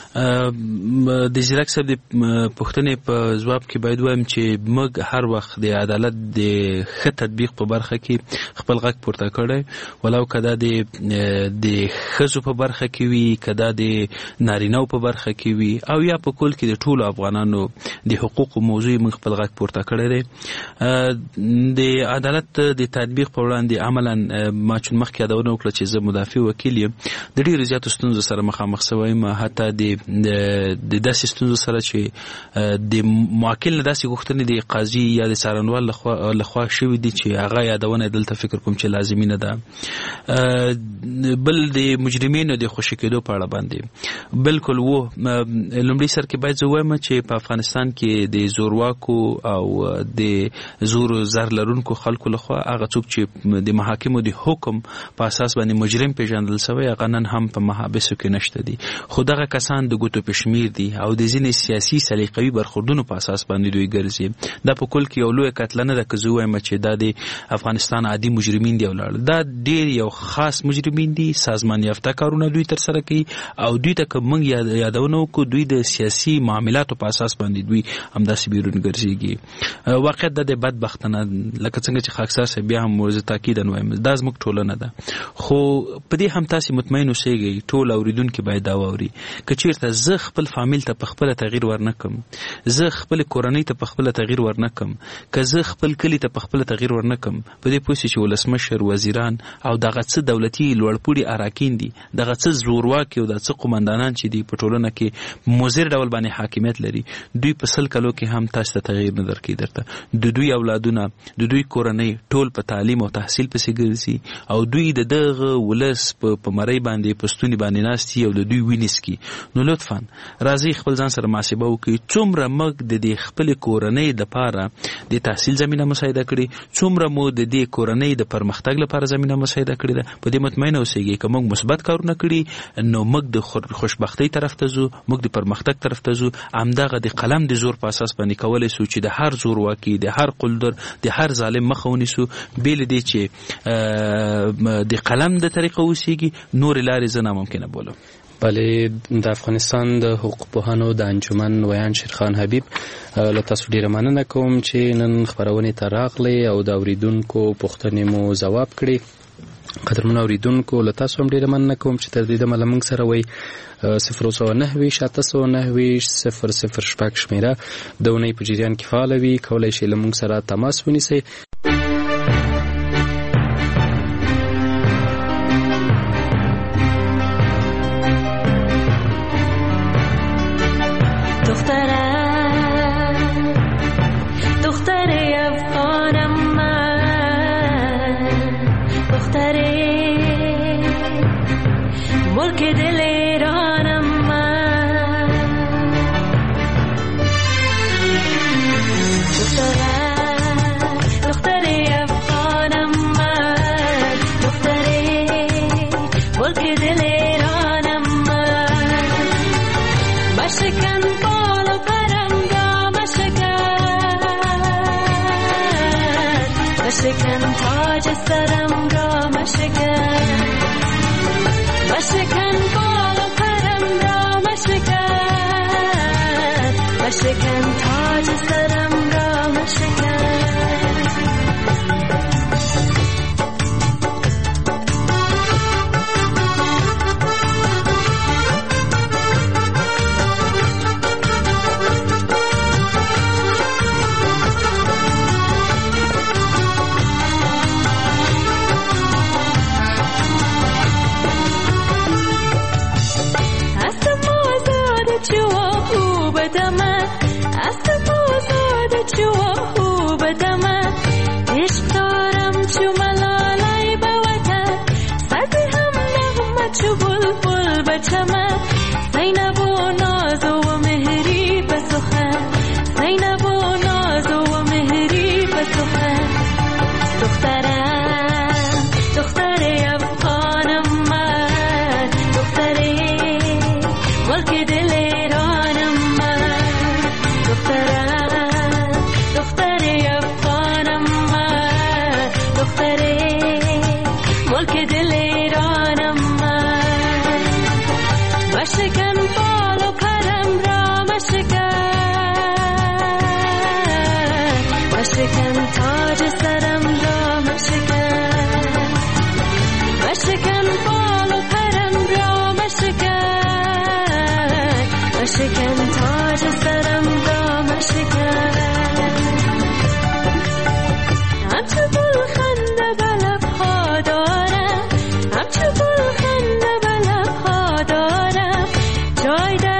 Speaker 20: د زیرک صاحب د پښتنې په جواب کې باید وایم چې موږ هر وخت د عدالت د ښه تطبیق په برخه کې خپل غږ پورته کړی ولو کدا د ښځو په برخه کې وي کدا د نارینه‌و په برخه کې وي او یا په کل کې د ټولو افغانانو د حقوقو موضوع موږ خپل غږ پورته کړی دی د عدالت د تطبیق په وړاندې عملا ما چون مخکې یادونه وکړه چې زه مدافع وکیل یم د ډېرو زیاتو ستونزو سره مخامخ شوی یم حتی د داسې ستونزو سره چې د موکل نه داسې غوښتنې د قاضي یا د څارنوال لخوا شوي دي چې هغه یادونه دلته فکر کوم چې لازمي نه ده بل د مجرمینو د خوشي کېدو په اړه باندې بالکل و لومړي سر کې باید زه وایم چې په افغانستان کې د زورواکو او د زور زر لرونکو خلکو لخوا هغه څوک چې د محاکمو د حکم په اساس باندې مجرم پیژندل شوی هغه نن هم په محابسو کې نشته دي خو دغه کسان د ګوتو پشمیر دي او د ځینې سیاسي سلیقوي برخوردونو په اساس باندې دوی ګرځي دا په کل کې یو لوی کتله ده که زه وایم چې دا د افغانستان عادي مجرمین دی ولاړ دا ډیر یو خاص مجرمین دي سازمان یافته کارونه دوی تر سره کوي او دوی ته که موږ یادونه وکړو دوی د سیاسي معاملاتو په اساس باندې دوی همداسې بیرون ګرځېږي واقعیت د بدبختانه لکه څنګه چې خاکسار صاحب بیا هم زه تاکیدا وایم دا زموږ ټولنه ده خو په دې هم تاسې مطمئن اوسئ ټول اوریدونکي باید دا واوري که چیرته زه خپل فامیل ته په خپله تغییر ورنکم زه خپل کورنۍ ته په خپله تغییر ورنکم که زه خپل کلي ته په خپله تغییر ورنکم په دې پوه چې ولسمشر وزیران او دغه څه دولتي لوړپوړي اراکین دي دغه څه زورواکي او دغه څه قومندانان چې دي په ټولنه کې مضر ډول باندې حاکمیت لري دوی په 100 کلو کې هم تاسو ته تغییر نه درکوي درته د دوی اولادونه د دوی کورنۍ ټول په تعلیم او تحصیل پسې ګرځي او دوی د دغه ولس په مړۍ باندې په ستوني باندې ناستي او د دوی وینس کی نو لطفا راځي خپل ځان سره محاسبه وکړي څومره موږ د دې خپل کورنۍ لپاره د تحصیل زمينه مساعده کړې څومره مو د دې کورنۍ د پرمختګ لپاره زمينه مساعده کړې ده په دې مطمئن اوسئ چې موږ مثبت کارونه کړی نو موږ د خوشبختی طرف ته ځو موږ د پرمختګ طرف ته ځو همدغه د قلم د زور په اساس باندې کولای شو چې د هر زور واکي د هر قلدر د هر ظالم مخه ونیسو بیل دي چې د قلم د طریقه وسیږي نور لارې زه ناممکنه بولم
Speaker 19: بله د افغانستان د حقوق پوهانو د انجمن ویان شیرخان حبیب له تاسو ډیره مننه کوم چې نن خبرونه ته راغلی او د اوریدونکو پوښتنې مو ځواب کړي قدرمن اوریدونکو له تاسو هم ډیره مننه کوم چې تر دې دمه موږ سره وای 009 شپږ شمیره د اونۍ په جریان کې فعال وي کولای شئ له موږ سره تماس ونیسئ
Speaker 5: بدمه مشکن بال و پرم را مشکن تاج سرم را مشکن بال و پرم را مشکن تاج سرم را مشکن همچو گل خنده به لب‌ها دارم همچو گل خنده به لب‌ها دارم جای